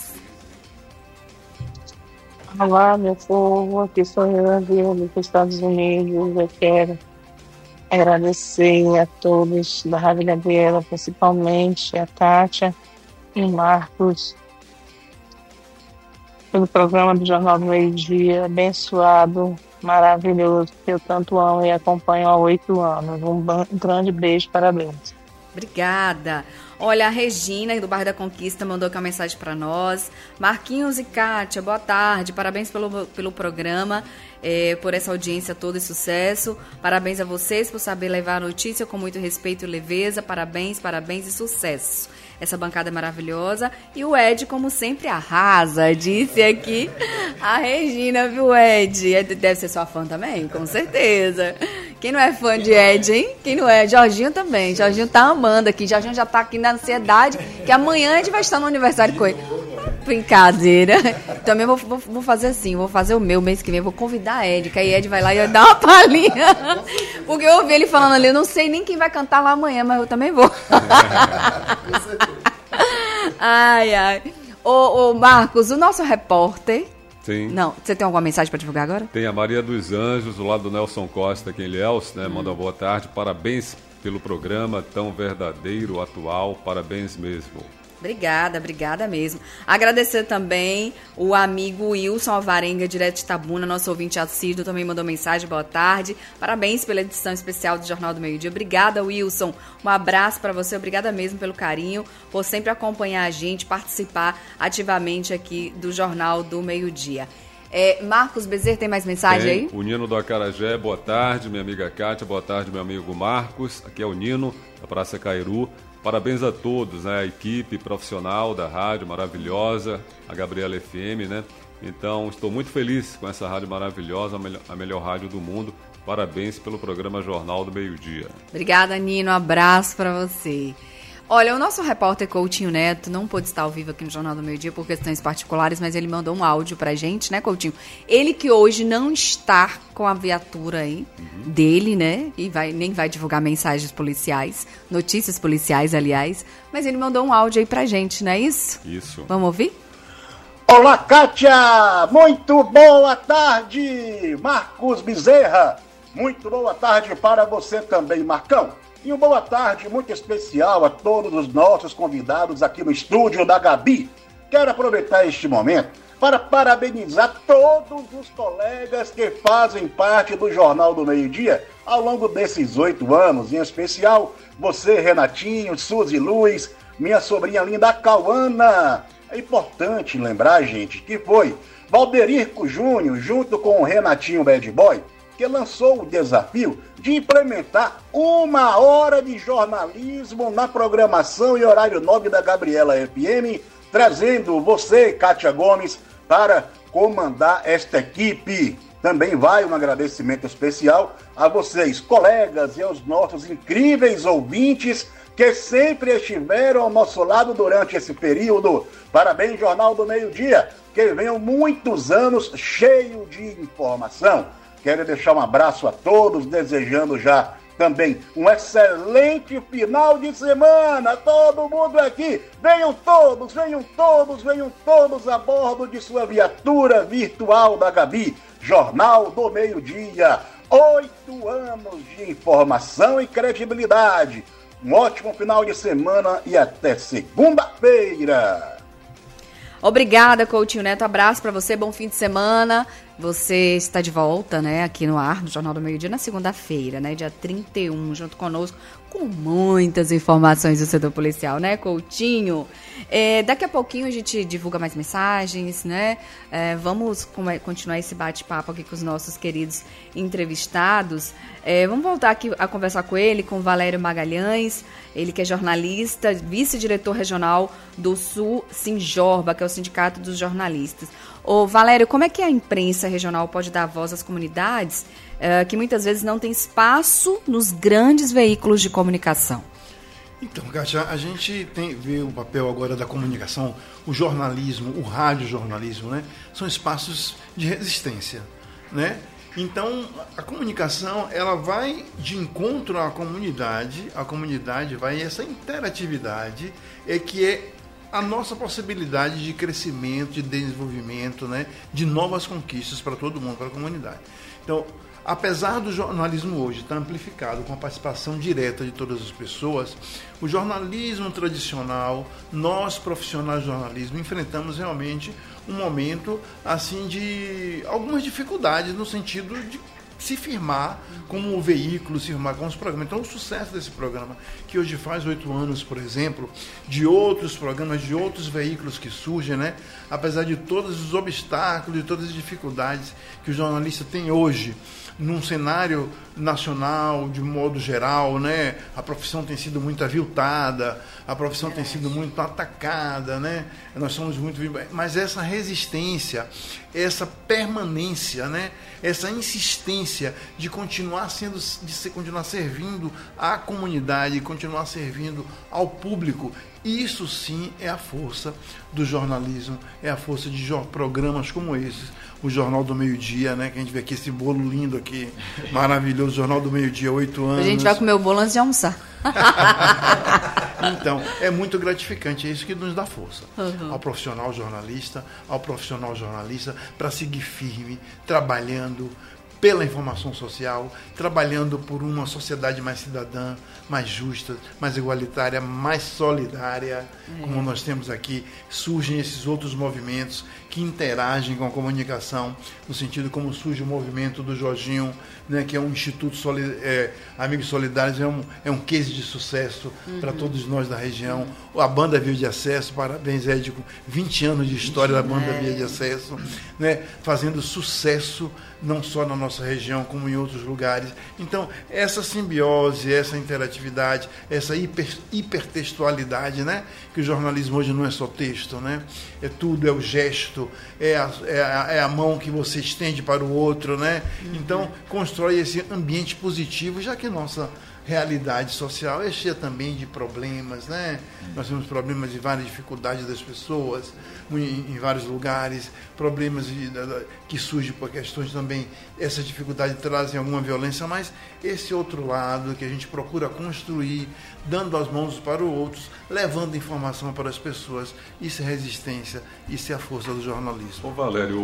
Olá, meu povo, aqui sou eu, dos Estados Unidos. Eu quero agradecer a todos da Rádio Gabriela, principalmente a Kátia e o Marcos, pelo programa do Jornal do Meio Dia, abençoado, maravilhoso, que eu tanto amo e acompanho há oito anos. Um, um grande beijo, parabéns. Obrigada. Olha, a Regina, do bairro da Conquista, mandou aqui uma mensagem para nós. Marquinhos e Kátia, boa tarde. Parabéns pelo, pelo programa, é, por essa audiência toda e sucesso. Parabéns a vocês por saber levar a notícia com muito respeito e leveza. Parabéns, parabéns e sucesso. Essa bancada é maravilhosa. E o Ed, como sempre, arrasa. Disse aqui a Regina, viu, Ed? Deve ser sua fã também, com certeza. Quem não é fã de Ed, hein? Quem não é? Jorginho também. Jorginho tá amando aqui. Jorginho já tá aqui na ansiedade, que amanhã a gente vai estar no aniversário com ele. Brincadeira. Também vou, vou, vou fazer assim, vou fazer o meu mês que vem, vou convidar a Ed, que aí Ed vai lá e dá uma palhinha. Porque eu ouvi ele falando ali, eu não sei nem quem vai cantar lá amanhã, mas eu também vou. Ai, ai. Ô, ô, Marcos, o nosso repórter... Sim. Não, você tem alguma mensagem para divulgar agora? Tem a Maria dos Anjos, do lado do Nelson Costa, aqui em Ilhéus, né? Hum. Manda boa tarde, parabéns pelo programa tão verdadeiro, atual, parabéns mesmo. Obrigada, obrigada mesmo. Agradecer também o amigo Wilson Alvarenga, direto de Itabuna, nosso ouvinte assíduo, também mandou mensagem, boa tarde. Parabéns pela edição especial do Jornal do Meio Dia. Obrigada, Wilson. Um abraço para você, obrigada mesmo pelo carinho, por sempre acompanhar a gente, participar ativamente aqui do Jornal do Meio Dia. É, Marcos Bezerra, tem mais mensagem tem. aí? O Nino do Acarajé, boa tarde, minha amiga Kátia, boa tarde, meu amigo Marcos. Aqui é o Nino, da Praça Cairu. Parabéns a todos, né? A equipe profissional da rádio maravilhosa, a Gabriela F M, né? Então, estou muito feliz com essa rádio maravilhosa, a melhor, a melhor rádio do mundo. Parabéns pelo programa Jornal do Meio Dia. Obrigada, Nino. Um abraço para você. Olha, o nosso repórter Coutinho Neto não pôde estar ao vivo aqui no Jornal do Meio Dia por questões particulares, mas ele mandou um áudio pra gente, né, Coutinho? Ele que hoje não está com a viatura aí uhum. dele, né? E vai, nem vai divulgar mensagens policiais, notícias policiais, aliás, mas ele mandou um áudio aí pra gente, não é isso? Isso. Vamos ouvir? Olá, Kátia! Muito boa tarde! Marcos Bezerra! Muito boa tarde para você também, Marcão! E uma boa tarde muito especial a todos os nossos convidados aqui no estúdio da Gabi. Quero aproveitar este momento para parabenizar todos os colegas que fazem parte do Jornal do Meio-Dia ao longo desses oito anos, em especial você, Renatinho, Suzy Luiz, minha sobrinha linda Cauana. É importante lembrar, gente, que foi Valderico Júnior, junto com o Renatinho Bad Boy, que lançou o desafio de implementar uma hora de jornalismo na programação e horário nobre da Gabriela F M, trazendo você, Kátia Gomes, para comandar esta equipe. Também vai um agradecimento especial a vocês, colegas, e aos nossos incríveis ouvintes que sempre estiveram ao nosso lado durante esse período. Parabéns, Jornal do Meio-Dia, que venham muitos anos cheio de informação. Quero deixar um abraço a todos, desejando já também um excelente final de semana. Todo mundo aqui, venham todos, venham todos, venham todos a bordo de sua viatura virtual da Gabi. Jornal do Meio-Dia, oito anos de informação e credibilidade. Um ótimo final de semana e até segunda-feira. Obrigada, Coutinho Neto. Abraço para você, bom fim de semana. Você está de volta, né, aqui no ar, no Jornal do Meio-Dia, na segunda-feira, né, dia trinta e um, junto conosco, com muitas informações do setor policial, né, Coutinho? É, daqui a pouquinho a gente divulga mais mensagens, né? É, vamos continuar esse bate-papo aqui com os nossos queridos entrevistados. É, vamos voltar aqui a conversar com ele, com o Valério Magalhães, ele que é jornalista, vice-diretor regional do Sul Sinjorba, que é o Sindicato dos Jornalistas. Ô, Valério, como é que a imprensa regional pode dar voz às comunidades uh, que muitas vezes não tem espaço nos grandes veículos de comunicação? Então, Kátia, a gente tem, vê o papel agora da comunicação, o jornalismo, o radiojornalismo, né? São espaços de resistência, né? Então, a comunicação, ela vai de encontro à comunidade, a comunidade vai, essa interatividade é que é a nossa possibilidade de crescimento, de desenvolvimento, né, de novas conquistas para todo mundo, para a comunidade. Então, apesar do jornalismo hoje estar amplificado com a participação direta de todas as pessoas, o jornalismo tradicional, nós profissionais de jornalismo, enfrentamos realmente um momento assim de algumas dificuldades no sentido de se firmar como um veículo, se firmar como os programas. Então, o sucesso desse programa, que hoje faz oito anos, por exemplo, de outros programas, de outros veículos que surgem, né? Apesar de todos os obstáculos, de todas as dificuldades que o jornalista tem hoje, num cenário nacional, de modo geral, né? A profissão tem sido muito aviltada, a profissão tem sido muito atacada, né? Nós somos muito... Mas essa resistência, essa permanência, né? Essa insistência de continuar sendo, de ser, continuar servindo à comunidade, continuar servindo ao público, isso sim é a força do jornalismo, é a força de programas como esses, o Jornal do Meio-Dia, né? Que a gente vê aqui esse bolo lindo aqui, maravilhoso, Jornal do Meio-Dia, oito anos. A gente vai comer o bolo antes de almoçar. Então, é muito gratificante, é isso que nos dá força. Uhum. Ao profissional jornalista, ao profissional jornalista, para seguir firme, trabalhando pela informação social, trabalhando por uma sociedade mais cidadã, mais justa, mais igualitária, mais solidária, é. Como nós temos aqui. Surgem esses outros movimentos que interagem com a comunicação, no sentido como surge o movimento do Jorginho, né, que é um Instituto Soli- é, Amigos Solidários, é um, é um case de sucesso uhum. para todos nós da região. Uhum. A Banda Via de Acesso, parabéns, Ed, com vinte anos de história da Banda é. Via de Acesso, né, fazendo sucesso não só na nossa região, como em outros lugares. Então, essa simbiose, essa interatividade, essa hiper, hipertextualidade, né, que o jornalismo hoje não é só texto, né, é tudo, é o gesto, é a, é a, é a mão que você estende para o outro, né? Uhum. Então, constrói esse ambiente positivo, já que nossa realidade social é cheia também de problemas, né? Uhum. Nós temos problemas de várias dificuldades das pessoas em, em vários lugares, problemas de, de, que surgem por questões também, essas dificuldades trazem alguma violência, mas esse outro lado que a gente procura construir, dando as mãos para os outros, levando informação para as pessoas, isso é resistência, isso é a força do jornalismo. Ô Valério,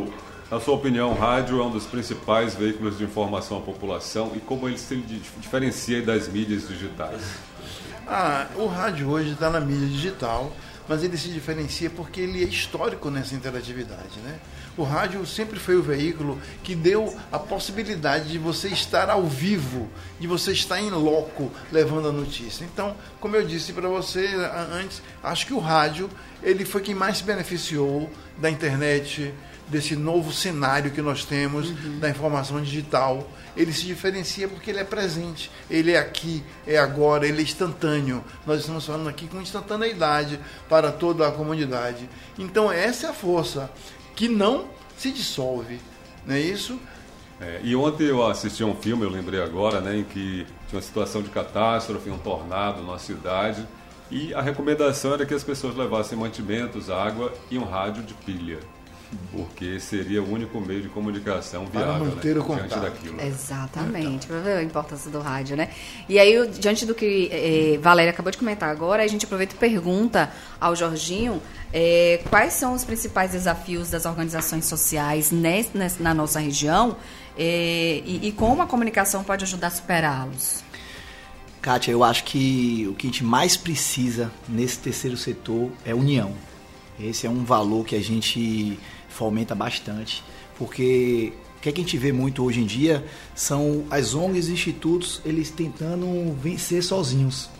Na sua opinião, o rádio é um dos principais veículos de informação à população e como ele se diferencia das mídias digitais? Ah, o rádio hoje está na mídia digital, mas ele se diferencia porque ele é histórico nessa interatividade, né? O rádio sempre foi o veículo que deu a possibilidade de você estar ao vivo, de você estar em loco levando a notícia. Então, como eu disse para você antes, acho que o rádio ele foi quem mais se beneficiou da internet, desse novo cenário que nós temos, uhum. da informação digital. Ele se diferencia porque ele é presente, ele é aqui, é agora, ele é instantâneo. Nós estamos falando aqui com instantaneidade para toda a comunidade. Então essa é a força que não se dissolve, não é isso? É, e ontem eu assisti a um filme, eu lembrei agora, né, em que tinha uma situação de catástrofe, um tornado na cidade, e a recomendação era que as pessoas levassem mantimentos, água e um rádio de pilha, porque seria o único meio de comunicação viável, para manter, né, o diante contato. daquilo. Exatamente, para ver a importância do rádio, né? E aí, diante do que eh, Valéria acabou de comentar agora, a gente aproveita e pergunta ao Jorginho eh, quais são os principais desafios das organizações sociais nesse, nesse, na nossa região eh, e, e como a comunicação pode ajudar a superá-los. Kátia, eu acho que o que a gente mais precisa nesse terceiro setor é união. Esse é um valor que a gente fomenta bastante, porque o que, é que a gente vê muito hoje em dia são as O N Gs e institutos, eles tentando vencer sozinhos.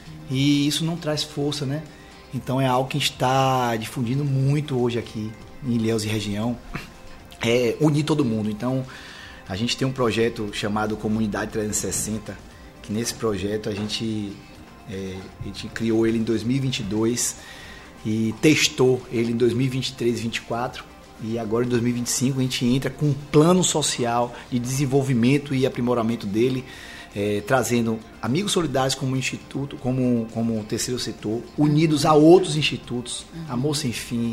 E isso não traz força, né? Então é algo que a gente está difundindo muito hoje aqui em Ilhéus e região, é unir todo mundo. Então a gente tem um projeto chamado Comunidade trezentos e sessenta, que nesse projeto a gente, é, a gente criou ele em dois mil e vinte e dois e testou ele em dois mil e vinte e três e vinte e quatro, e agora em dois mil e vinte e cinco a gente entra com um plano social de desenvolvimento e aprimoramento dele, é, trazendo amigos solidários como instituto, como, como terceiro setor, unidos a outros institutos, Amor Sem Fim,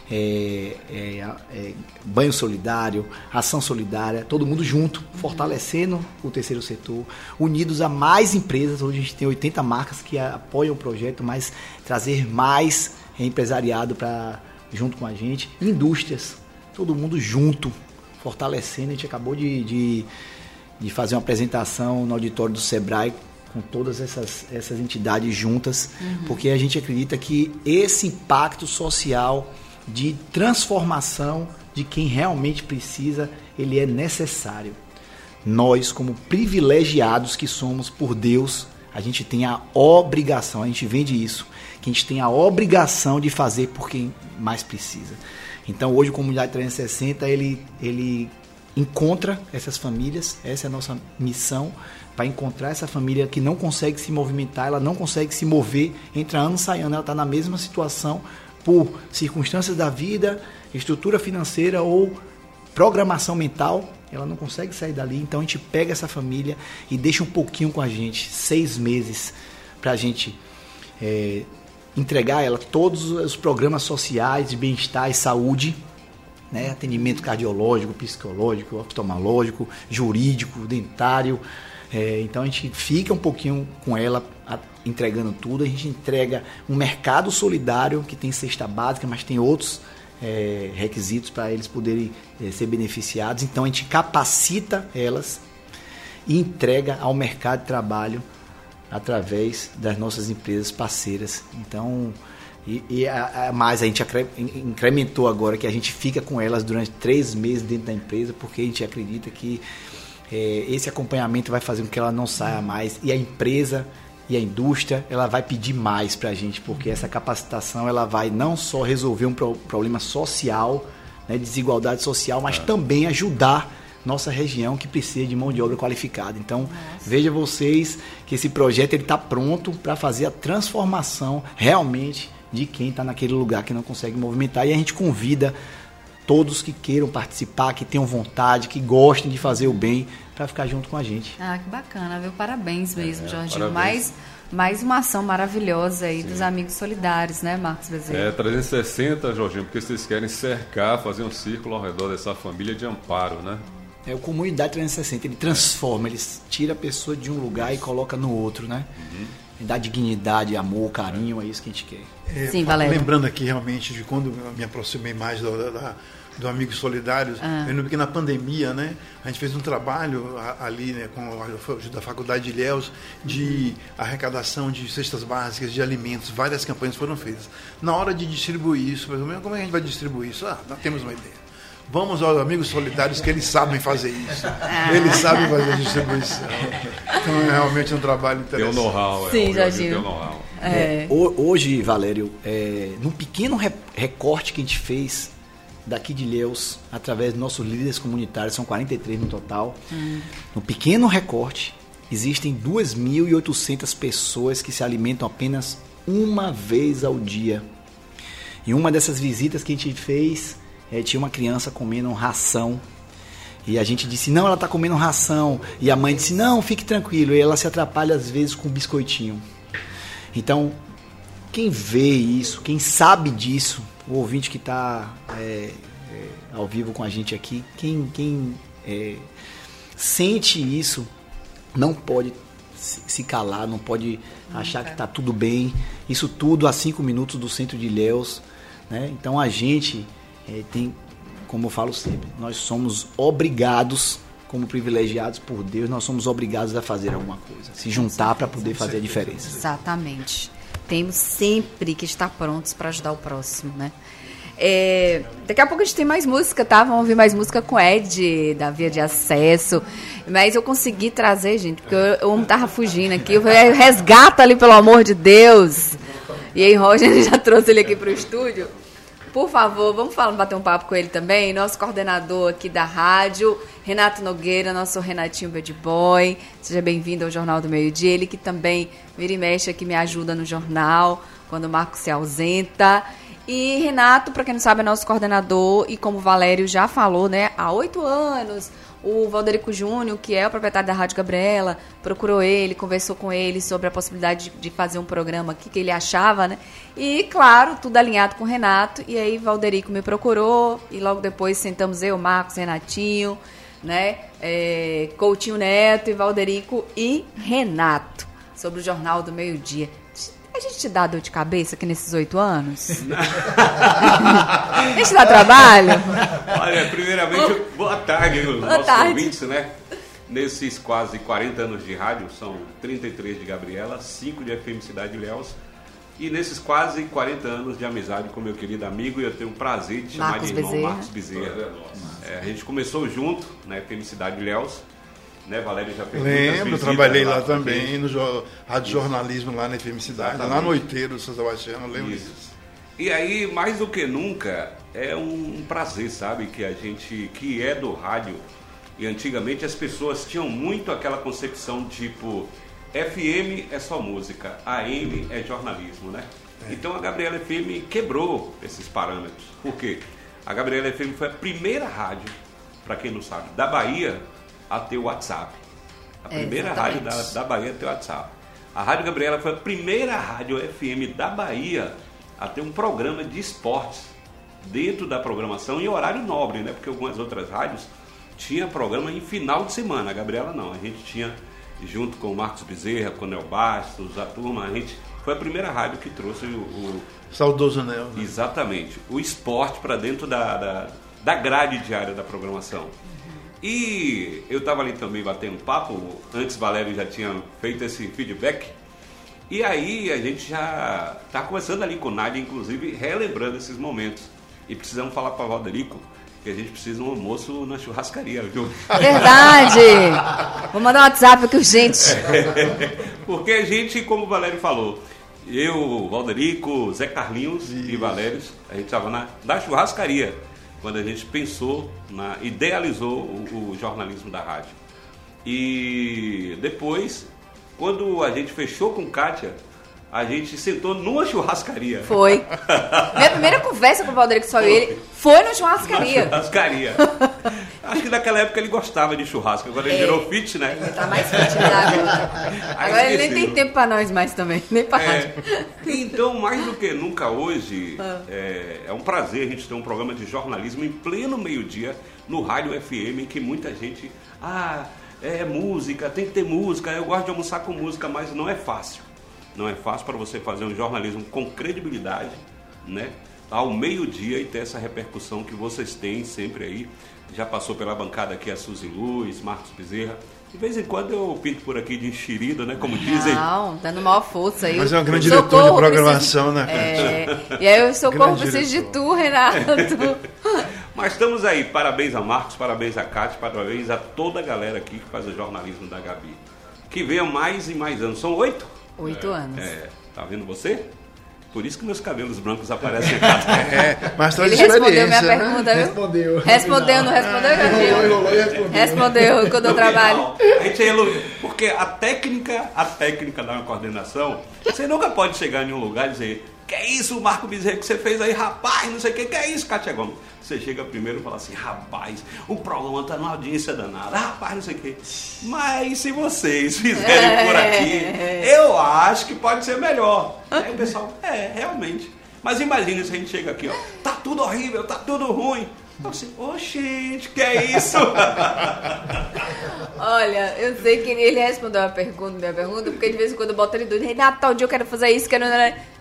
é, é, é, Banho Solidário, Ação Solidária, todo mundo junto, fortalecendo o terceiro setor, unidos a mais empresas. Hoje a gente tem oitenta marcas que apoiam o projeto, mas trazer mais empresariado para junto com a gente, indústrias, todo mundo junto, fortalecendo. A gente acabou de, de, de fazer uma apresentação no auditório do Sebrae com todas essas, essas entidades juntas, uhum. porque a gente acredita que esse impacto social de transformação de quem realmente precisa, ele é necessário. Nós, como privilegiados que somos por Deus, a gente tem a obrigação, a gente vende isso, que a gente tem a obrigação de fazer por quem mais precisa. Então hoje o Comunidade trezentos e sessenta, ele, ele encontra essas famílias, essa é a nossa missão, para encontrar essa família que não consegue se movimentar, ela não consegue se mover, entra ano, sai ano, ela está na mesma situação por circunstâncias da vida, estrutura financeira ou programação mental, ela não consegue sair dali. Então a gente pega essa família e deixa um pouquinho com a gente, seis meses, para a gente é, entregar a ela todos os programas sociais de bem-estar e saúde, né? Atendimento cardiológico, psicológico, oftalmológico, jurídico, dentário. É, então a gente fica um pouquinho com ela, a, entregando tudo. A gente entrega um mercado solidário que tem cesta básica, mas tem outros é, requisitos para eles poderem é, ser beneficiados. Então a gente capacita elas e entrega ao mercado de trabalho através das nossas empresas parceiras. Então, e, e a, a mais a gente incrementou agora que a gente fica com elas durante três meses dentro da empresa, porque a gente acredita que é, esse acompanhamento vai fazer com que ela não saia mais, e a empresa e a indústria, ela vai pedir mais para a gente, porque essa capacitação ela vai não só resolver um pro, problema social, né, desigualdade social, mas é. também ajudar nossa região que precisa de mão de obra qualificada. Então, nossa. Veja vocês que esse projeto está pronto para fazer a transformação realmente de quem está naquele lugar que não consegue movimentar, e a gente convida todos que queiram participar, que tenham vontade, que gostem de fazer o bem, para ficar junto com a gente. Ah, que bacana, viu? Parabéns mesmo, é, Jorginho. Parabéns. Mais, mais uma ação maravilhosa aí Sim. dos Amigos Solidários, né, Marcos Bezerra? É, trezentos e sessenta, Jorginho, porque vocês querem cercar, fazer um círculo ao redor dessa família de amparo, né? É o Comunidade trezentos e sessenta, ele transforma, ele tira a pessoa de um lugar e coloca no outro, né? Uhum. Ele dá dignidade, amor, carinho, é isso que a gente quer. É, Sim, Valéria. Lembrando aqui realmente de quando eu me aproximei mais da, da, do Amigos Solidários. Ah. Eu lembro que na pandemia, né, a gente fez um trabalho a, ali, né, com a ajuda da Faculdade de Ilhéus, de arrecadação de cestas básicas, de alimentos. Várias campanhas foram feitas. Na hora de distribuir isso, por exemplo, como é que a gente vai distribuir isso? Ah, nós temos uma ideia. Vamos aos Amigos Solidários, que eles sabem fazer isso. Eles sabem fazer a distribuição. Então é realmente um trabalho interessante. Tem um know-how. Sim, é, Jorginho. tem um know-how. É. Hoje, Valério, é, num pequeno re- recorte que a gente fez daqui de Ilhéus, através dos nossos líderes comunitários, são quarenta e três no total, hum. num pequeno recorte, existem duas mil e oitocentas pessoas que se alimentam apenas uma vez ao dia. E uma dessas visitas que a gente fez, é, tinha uma criança comendo ração. E a gente disse, não, ela está comendo ração. E a mãe disse, não, fique tranquilo. E ela se atrapalha às vezes com um biscoitinho. Então, quem vê isso, quem sabe disso, o ouvinte que está é, é, ao vivo com a gente aqui, quem, quem é, sente isso, não pode se, se calar, não pode não, achar cara. que está tudo bem. Isso tudo a cinco minutos do centro de Ilhéus, né? Então a gente é, tem, como eu falo sempre, nós somos obrigados, como privilegiados por Deus, nós somos obrigados a fazer alguma coisa, se juntar para poder fazer a diferença. Exatamente. Temos sempre que estar prontos para ajudar o próximo, né? É, daqui a pouco a gente tem mais música, tá? Vamos ouvir mais música com o Ed, da Via de Acesso. Mas eu consegui trazer, gente, porque eu, eu tava fugindo aqui. Eu falei, resgata ali, pelo amor de Deus. E aí, Roger já trouxe ele aqui pro estúdio. Por favor, vamos falar, bater um papo com ele também. Nosso coordenador aqui da rádio, Renato Nogueira, nosso Renatinho Bad Boy. Seja bem-vindo ao Jornal do Meio Dia. Ele que também vira e mexe aqui, me ajuda no jornal, quando o Marco se ausenta. E Renato, para quem não sabe, é nosso coordenador. E como o Valério já falou, né, há oito anos, o Valderico Júnior, que é o proprietário da Rádio Gabriela, procurou ele, conversou com ele sobre a possibilidade de, de fazer um programa aqui, que ele achava, né? E, claro, tudo alinhado com o Renato. E aí, Valderico me procurou e logo depois sentamos eu, Marcos, Renatinho, né? É, Coutinho Neto e Valderico e Renato, sobre o Jornal do Meio Dia. A gente te dá dor de cabeça aqui nesses oito anos? A gente dá trabalho? Olha, primeiramente, boa tarde aos nossos tarde. ouvintes, né? Nesses quase quarenta anos de rádio, são trinta e três de Gabriela, cinco de F M Cidade de Ilhéus. E nesses quase quarenta anos de amizade com meu querido amigo, eu tenho o prazer de chamar Marcos de irmão Bezerra. Marcos Bezerra. É, a gente começou junto na F M Cidade de Ilhéus. Né, Valério já fez Lembro, muitas trabalhei visitas lá com a também, gente. no jo- Rádio Jornalismo, lá na F M Cidade, Exatamente. lá no Oiteiro, São Sebastião, lembro Isso. disso. E aí, mais do que nunca, é um prazer, sabe, que a gente, que é do rádio, e antigamente as pessoas tinham muito aquela concepção tipo, F M é só música, A M é jornalismo, né? É. Então a Gabriela F M quebrou esses parâmetros. Por quê? A Gabriela F M foi a primeira rádio, para quem não sabe, da Bahia a ter o WhatsApp. A primeira rádio da, da Bahia a ter o WhatsApp. A Rádio Gabriela foi a primeira rádio F M da Bahia a ter um programa de esportes dentro da programação em horário nobre, né? Porque algumas outras rádios tinham programa em final de semana. A Gabriela não. A gente tinha, junto com o Marcos Bezerra, com o Nel Bastos, a turma, a gente foi a primeira rádio que trouxe o... o Saudoso Nel. Né? Exatamente. O esporte para dentro da, da, da grade diária da programação. E eu estava ali também batendo papo, antes Valério já tinha feito esse feedback, e aí a gente já está começando ali com o Nádia, inclusive, relembrando esses momentos. E precisamos falar para o Valderico que a gente precisa de um almoço na churrascaria, viu? Verdade! Vou mandar um WhatsApp aqui, urgente. Porque a gente, como o Valério falou, eu, Valderico, Zé Carlinhos Isso. e Valério, a gente estava na, na churrascaria, quando a gente pensou, na, idealizou o, o jornalismo da rádio. E depois, quando a gente fechou com Kátia, a gente sentou numa churrascaria. Foi. Minha primeira conversa com o Valderico, só ele, foi na churrascaria. Na churrascaria. Acho que naquela época ele gostava de churrasco, agora ele é, virou fit, né? Ele tá mais fit agora. Agora ele nem tem tempo pra nós mais também, nem pra rádio. É, então, mais do que nunca hoje, ah. é, é um prazer a gente ter um programa de jornalismo em pleno meio-dia no Rádio F M, em que muita gente, ah, é música, tem que ter música, eu gosto de almoçar com música, mas não é fácil. Não é fácil para você fazer um jornalismo com credibilidade, né? ao meio-dia e ter essa repercussão que vocês têm sempre aí. Já passou pela bancada aqui a Suzy Luz, Marcos Bezerra. De vez em quando eu pinto por aqui de enxerida, né? Como dizem. Não, dando maior força aí. Mas é um grande diretor de programação, preciso... né? É. E aí eu socorro preciso de tu, Renato. Mas estamos aí. Parabéns a Marcos, parabéns a Cátia, parabéns a toda a galera aqui que faz o jornalismo da Gabi. Que venha mais e mais anos. São oito? Oito é, anos. É. Tá vendo você? Por isso que meus cabelos brancos aparecem em casa. É, mas ele respondeu minha né? pergunta, viu? Respondeu. Respondeu, não respondeu, Gandil? Respondeu quando eu trabalho. A gente é elogia, porque a técnica, a técnica da coordenação, você nunca pode chegar em um lugar e dizer, que é isso, Marco Bezerra, que você fez aí, rapaz, não sei o que, que é isso, Cátia Gomes? Você chega primeiro e fala assim, rapaz, o programa tá numa audiência danada, rapaz, não sei o que. Mas se vocês fizerem por aqui, eu acho que pode ser melhor. Aí o pessoal, é, realmente. Mas imagine se a gente chega aqui, ó, tá tudo horrível, tá tudo ruim. Eu assim, ô oh, gente, que é isso? Olha, eu sei que ele respondeu a pergunta, minha pergunta, porque de vez em quando eu boto ele doido, Renato, tal dia eu quero fazer isso, quero...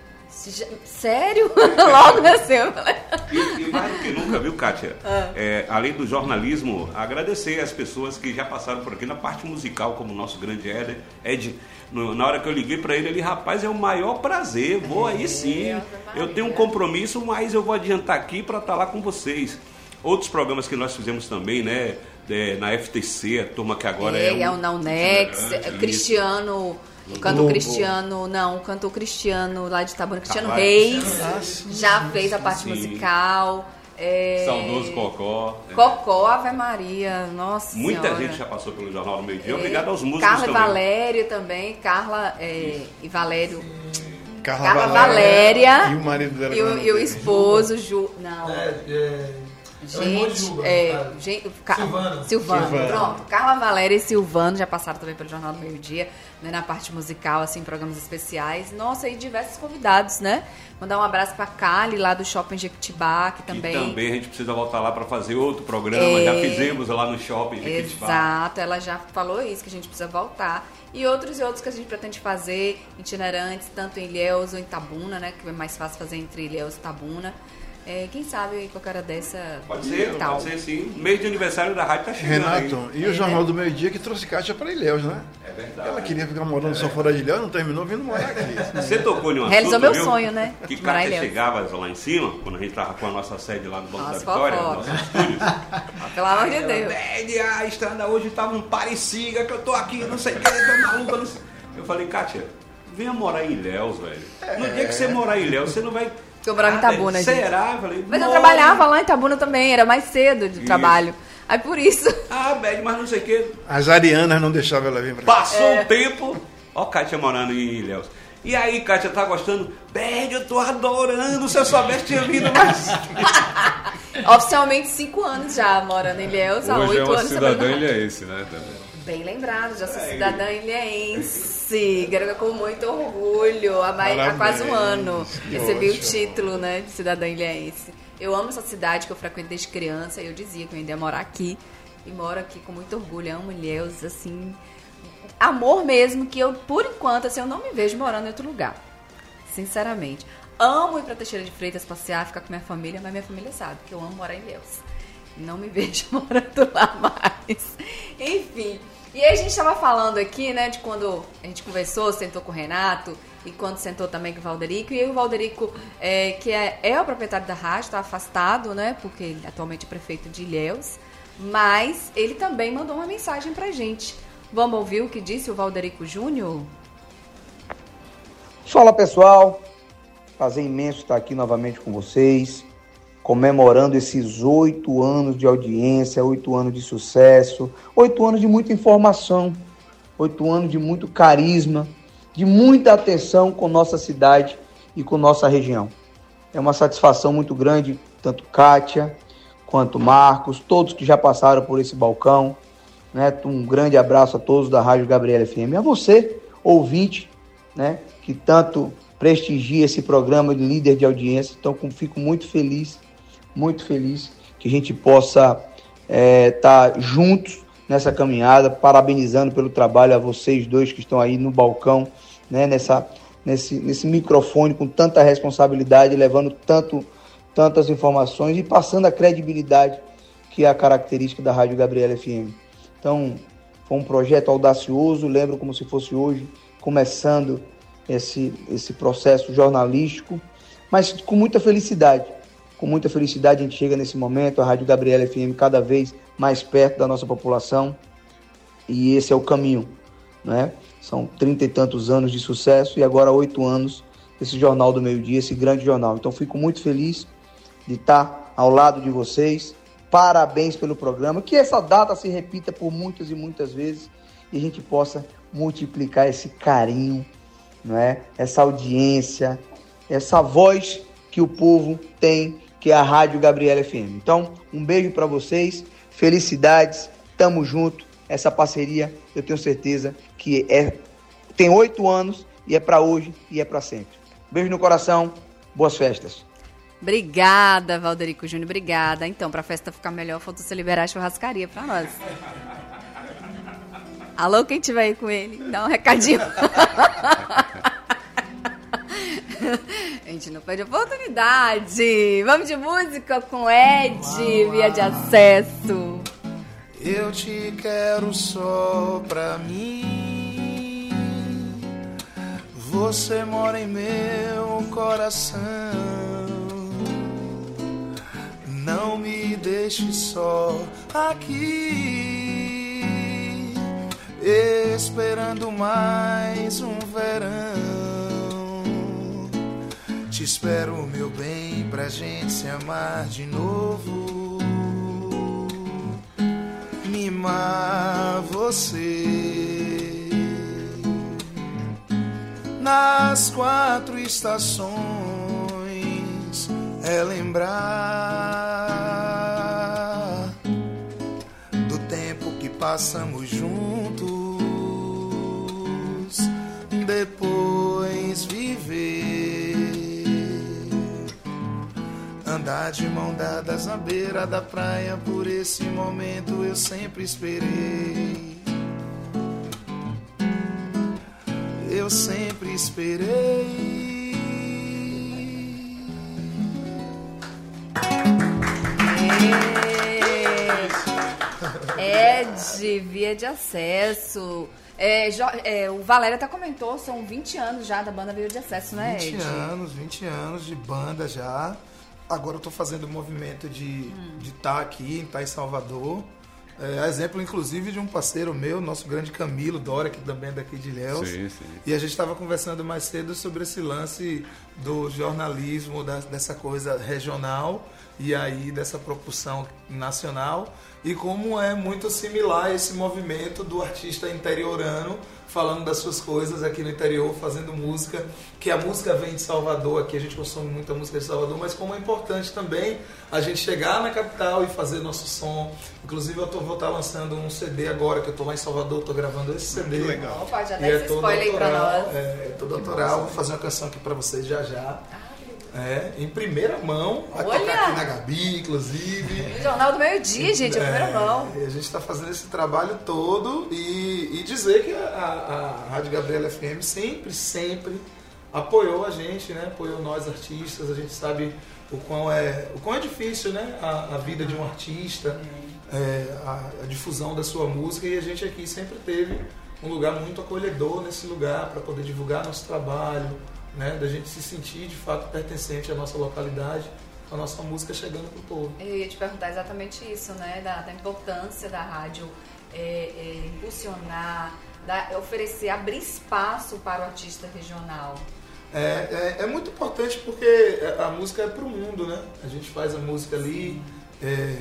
Sério? Logo nasceu. E, e mais do que nunca, viu, Kátia? Ah. É, além do jornalismo, agradecer as pessoas que já passaram por aqui na parte musical, como o nosso grande Ed. Ed no, na hora que eu liguei pra ele, ele, rapaz, é o maior prazer, vou aí sim. É, eu tenho um compromisso, mas eu vou adiantar aqui pra estar lá com vocês. Outros programas que nós fizemos também, né? É, na F T C, a turma que agora é... É, é o Naunex, é, Cristiano... O cantor Cristiano, não, o cantor Cristiano lá de Itabuna, Cristiano ah, Reis, já fez a parte sim. musical. É... Saudoso Cocó. Cocó, Ave Maria, nossa Muita senhora. gente já passou pelo Jornal do Meio Dia, é... obrigado aos músicos Carla também. Carla e Valério também, Carla é... e Valério. Carla, Carla Valéria, Valéria e o marido dela. E o, e o esposo, Ju... Não. É, é... Gente, é, gente Ca... Silvano. Silvano. Silvano, pronto. Carla Valéria e Silvano já passaram também pelo Jornal do Meio Dia, né, na parte musical, assim, programas especiais. Nossa, e diversos convidados, né? Mandar um abraço pra Kali, lá do Shopping Jequitibá, que também... E também a gente precisa voltar lá para fazer outro programa, é... já fizemos lá no Shopping Jequitibá. Exato, ela já falou isso, que a gente precisa voltar. E outros e outros que a gente pretende fazer, itinerantes, tanto em Ilhéus ou em Itabuna, né? Que é mais fácil fazer entre Ilhéus e Itabuna. É, quem sabe qualquer hora dessa. Pode ser, tal. pode ser sim. Mês de aniversário da rádio tá chegando. Renato, aí. E o é, Jornal né? do Meio Dia que trouxe Cátia para Ilhéus, né? É verdade. Ela queria ficar morando é. só fora de Ilhéus, não terminou vindo morar aqui. Você tocou em um Realizou assunto, meu viu? sonho, né? Que Cátia chegava lá em cima, quando a gente tava com a nossa sede lá no Banco nossa, da Vitória, no nosso estúdio. Pelo amor de Deus. A estrada hoje tava um parecida, que eu tô aqui, não sei o que, tô maluca, não sei. Eu falei, Cátia, venha morar em Ilhéus, velho. No dia que você morar em Ilhéus, você não vai. Porque eu morava em Itabuna, gente. Será? Eu falei, mas eu trabalhava lá em Itabuna também, era mais cedo de isso. trabalho. Aí por isso. Ah, Bad, mas não sei o quê. As arianas não deixavam ela vir pra cá. Passou é. um tempo, ó, Cátia morando em Ilhéus. E aí, Cátia, tá gostando? Bad, eu tô adorando, se eu soubesse tinha vindo mais. Oficialmente cinco anos já morando em Ilhéus, há oito anos. Hoje é uma cidadã ilhéense, né, também. Bem lembrado, já sou cidadã ilhéense, quero com muito orgulho, há, mais, há quase um ano recebi o título, né, de cidadã ilhéense. Eu amo essa cidade que eu frequento desde criança, e eu dizia que eu ainda ia morar aqui, e moro aqui com muito orgulho, amo Ilhéus, assim, amor mesmo, que eu, por enquanto, assim, eu não me vejo morando em outro lugar, sinceramente. Amo ir pra Teixeira de Freitas passear, ficar com minha família, mas minha família sabe que eu amo morar em Ilhéus. Não me vejo morando lá mais. Enfim... E aí a gente estava falando aqui, né, de quando a gente conversou, sentou com o Renato, e quando sentou também com o Valderico, e aí o Valderico, é, que é, é o proprietário da rádio, está afastado, né, porque ele atualmente é prefeito de Ilhéus, mas ele também mandou uma mensagem pra gente. Vamos ouvir o que disse o Valderico Júnior? Fala, pessoal, prazer imenso estar aqui novamente com vocês, comemorando esses oito anos de audiência, oito anos de sucesso, oito anos de muita informação, oito anos de muito carisma, de muita atenção com nossa cidade e com nossa região. É uma satisfação muito grande, tanto Kátia quanto Marcos, todos que já passaram por esse balcão, né? Um grande abraço a todos da Rádio Gabriela F M. A você, ouvinte, né? Que tanto prestigia esse programa de líder de audiência. Então, fico muito feliz muito feliz que a gente possa estar é, tá juntos nessa caminhada, parabenizando pelo trabalho a vocês dois que estão aí no balcão, né, nessa, nesse, nesse microfone com tanta responsabilidade, levando tanto, tantas informações e passando a credibilidade que é a característica da Rádio Gabriela F M. Então, foi um projeto audacioso, lembro como se fosse hoje, começando esse, esse processo jornalístico, mas com muita felicidade. Com muita felicidade a gente chega nesse momento, a Rádio Gabriela F M cada vez mais perto da nossa população, e esse é o caminho, né? São trinta e tantos anos de sucesso e agora oito anos desse Jornal do Meio-Dia, esse grande jornal. Então fico muito feliz de estar ao lado de vocês. Parabéns pelo programa, que essa data se repita por muitas e muitas vezes e a gente possa multiplicar esse carinho, não é? Essa audiência, essa voz que o povo tem, que é a Rádio Gabriela F M. Então, um beijo para vocês, felicidades, tamo junto. Essa parceria, eu tenho certeza que é, tem oito anos e é para hoje e é para sempre. Beijo no coração, boas festas. Obrigada, Valderico Júnior, obrigada. Então, para a festa ficar melhor, falta você liberar a churrascaria para nós. Alô, quem tiver aí com ele, dá um recadinho. A gente não perde oportunidade. Vamos de música com Ed, via de acesso. Eu te quero só pra mim. Você mora em meu coração. Não me deixe só aqui, esperando mais um verão. Te espero, meu bem, pra gente se amar de novo. Mimar você nas quatro estações é lembrar do tempo que passamos juntos, depois viver, andar de mão dadas na beira da praia. Por esse momento eu sempre esperei, eu sempre esperei. Ed, via de acesso. É, é, o Valério até comentou, são vinte anos já da banda Via de Acesso, né, Ed? vinte anos, vinte anos de banda já. Agora eu tô fazendo o movimento de hum. de estar aqui, estar em Salvador. É, exemplo, inclusive, de um parceiro meu, nosso grande Camilo Dória, que também é daqui de Ilhéus. Sim, sim. E a gente estava conversando mais cedo sobre esse lance do jornalismo, da, dessa coisa regional e aí dessa propulsão nacional, e como é muito similar esse movimento do artista interiorano falando das suas coisas aqui no interior, fazendo música, que a música vem de Salvador, aqui a gente consome muita música de Salvador, mas como é importante também a gente chegar na capital e fazer nosso som. Inclusive eu tô, vou estar lançando um C D agora, que eu tô lá em Salvador, tô gravando esse C D. Que legal. Opa, já dá esse é spoiler aí pra nós. É, é todo autoral, vou fazer uma canção aqui pra vocês já já. É, em primeira mão, vai Olha. tocar aqui na Gabi, inclusive. O Jornal do Meio-Dia, gente, é a primeira mão. E a gente está fazendo esse trabalho todo e, e dizer que a, a Rádio Gabriela F M sempre, sempre apoiou a gente, né? Apoiou nós artistas. A gente sabe o quão é, o quão é difícil, né? A, a vida de um artista, é, a, a difusão da sua música, e a gente aqui sempre teve um lugar muito acolhedor nesse lugar para poder divulgar nosso trabalho, né, da gente se sentir de fato pertencente à nossa localidade, com a nossa música chegando pro povo. Eu ia te perguntar exatamente isso, né, da, da importância da rádio é, é, impulsionar, da, oferecer, abrir espaço para o artista regional. É, é, é muito importante porque a música é pro mundo, né? A gente faz a música ali é,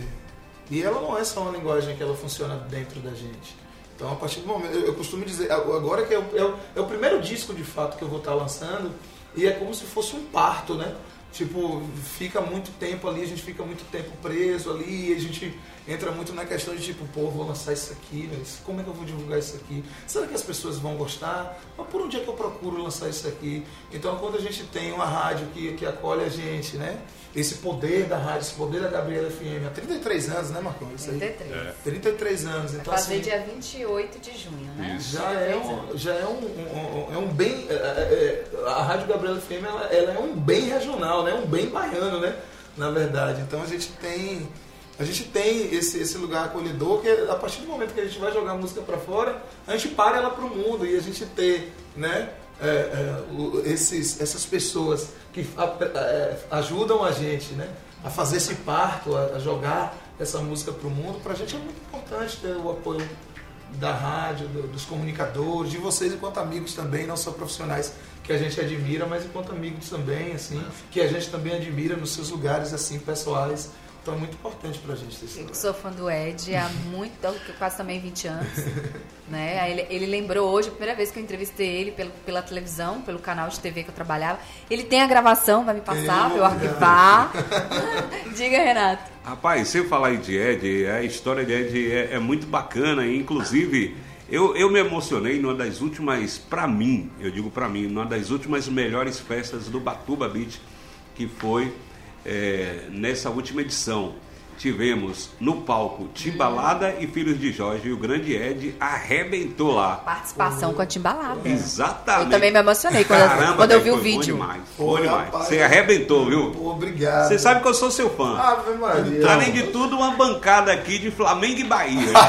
e ela não é só uma linguagem que ela funciona dentro da gente. Então, a partir do momento, eu, eu costumo dizer, agora que é o, é, o, é o primeiro disco de fato que eu vou estar lançando, e é como se fosse um parto, né? Tipo, fica muito tempo ali, a gente fica muito tempo preso ali, e a gente entra muito na questão de tipo, pô, vou lançar isso aqui, mas como é que eu vou divulgar isso aqui? Será que as pessoas vão gostar? Mas por onde é que eu procuro lançar isso aqui? Então, quando a gente tem uma rádio que, que acolhe a gente, né? Esse poder da rádio, esse poder da Gabriela F M, há trinta e três anos, né, Marcão? Isso aí? trinta e três. É. trinta e três anos. Então, vai fazer assim, dia vinte e oito de junho, né? Já é um, já é um, um, um, é um bem... É, é, a Rádio Gabriela F M, ela, ela é um bem regional, né? Um bem baiano, né? na verdade. Então a gente tem, a gente tem esse, esse lugar acolhedor que a partir do momento que a gente vai jogar a música para fora, a gente para ela para o mundo e a gente ter, né, é, é, o, esses, essas pessoas que a, é, ajudam a gente, né, a fazer esse parto, a, a jogar essa música para o mundo. Para a gente é muito importante ter o apoio da rádio, do, dos comunicadores, de vocês enquanto amigos também, não só profissionais que a gente admira, mas enquanto amigos também, assim, que a gente também admira nos seus lugares, assim, pessoais. Então é muito importante pra gente ter esse lugar. Eu sou fã do Ed há muito, quase também vinte anos. Né? Aí ele, ele lembrou hoje, a primeira vez que eu entrevistei ele pelo, pela televisão, pelo canal de T V que eu trabalhava. Ele tem a gravação, vai me passar pra eu arquivar. Diga, Renato. Rapaz, se eu falar aí de Ed, a história de Ed é, é muito bacana. Inclusive, eu, eu me emocionei numa das últimas, pra mim, eu digo pra mim, numa das últimas melhores festas do Batuba Beat, que foi é, nessa última edição. Tivemos no palco Timbalada e Filhos de Jorge, e o grande Ed arrebentou lá. Participação uhum. com a Timbalada. Exatamente. Eu também me emocionei quando, Caramba, quando eu vi foi o vídeo. Bom demais, foi demais. Você arrebentou, viu? Obrigado. Você sabe que eu sou seu fã. Ave Maria. Então, além de tudo, uma bancada aqui de Flamengo e Bahia. Então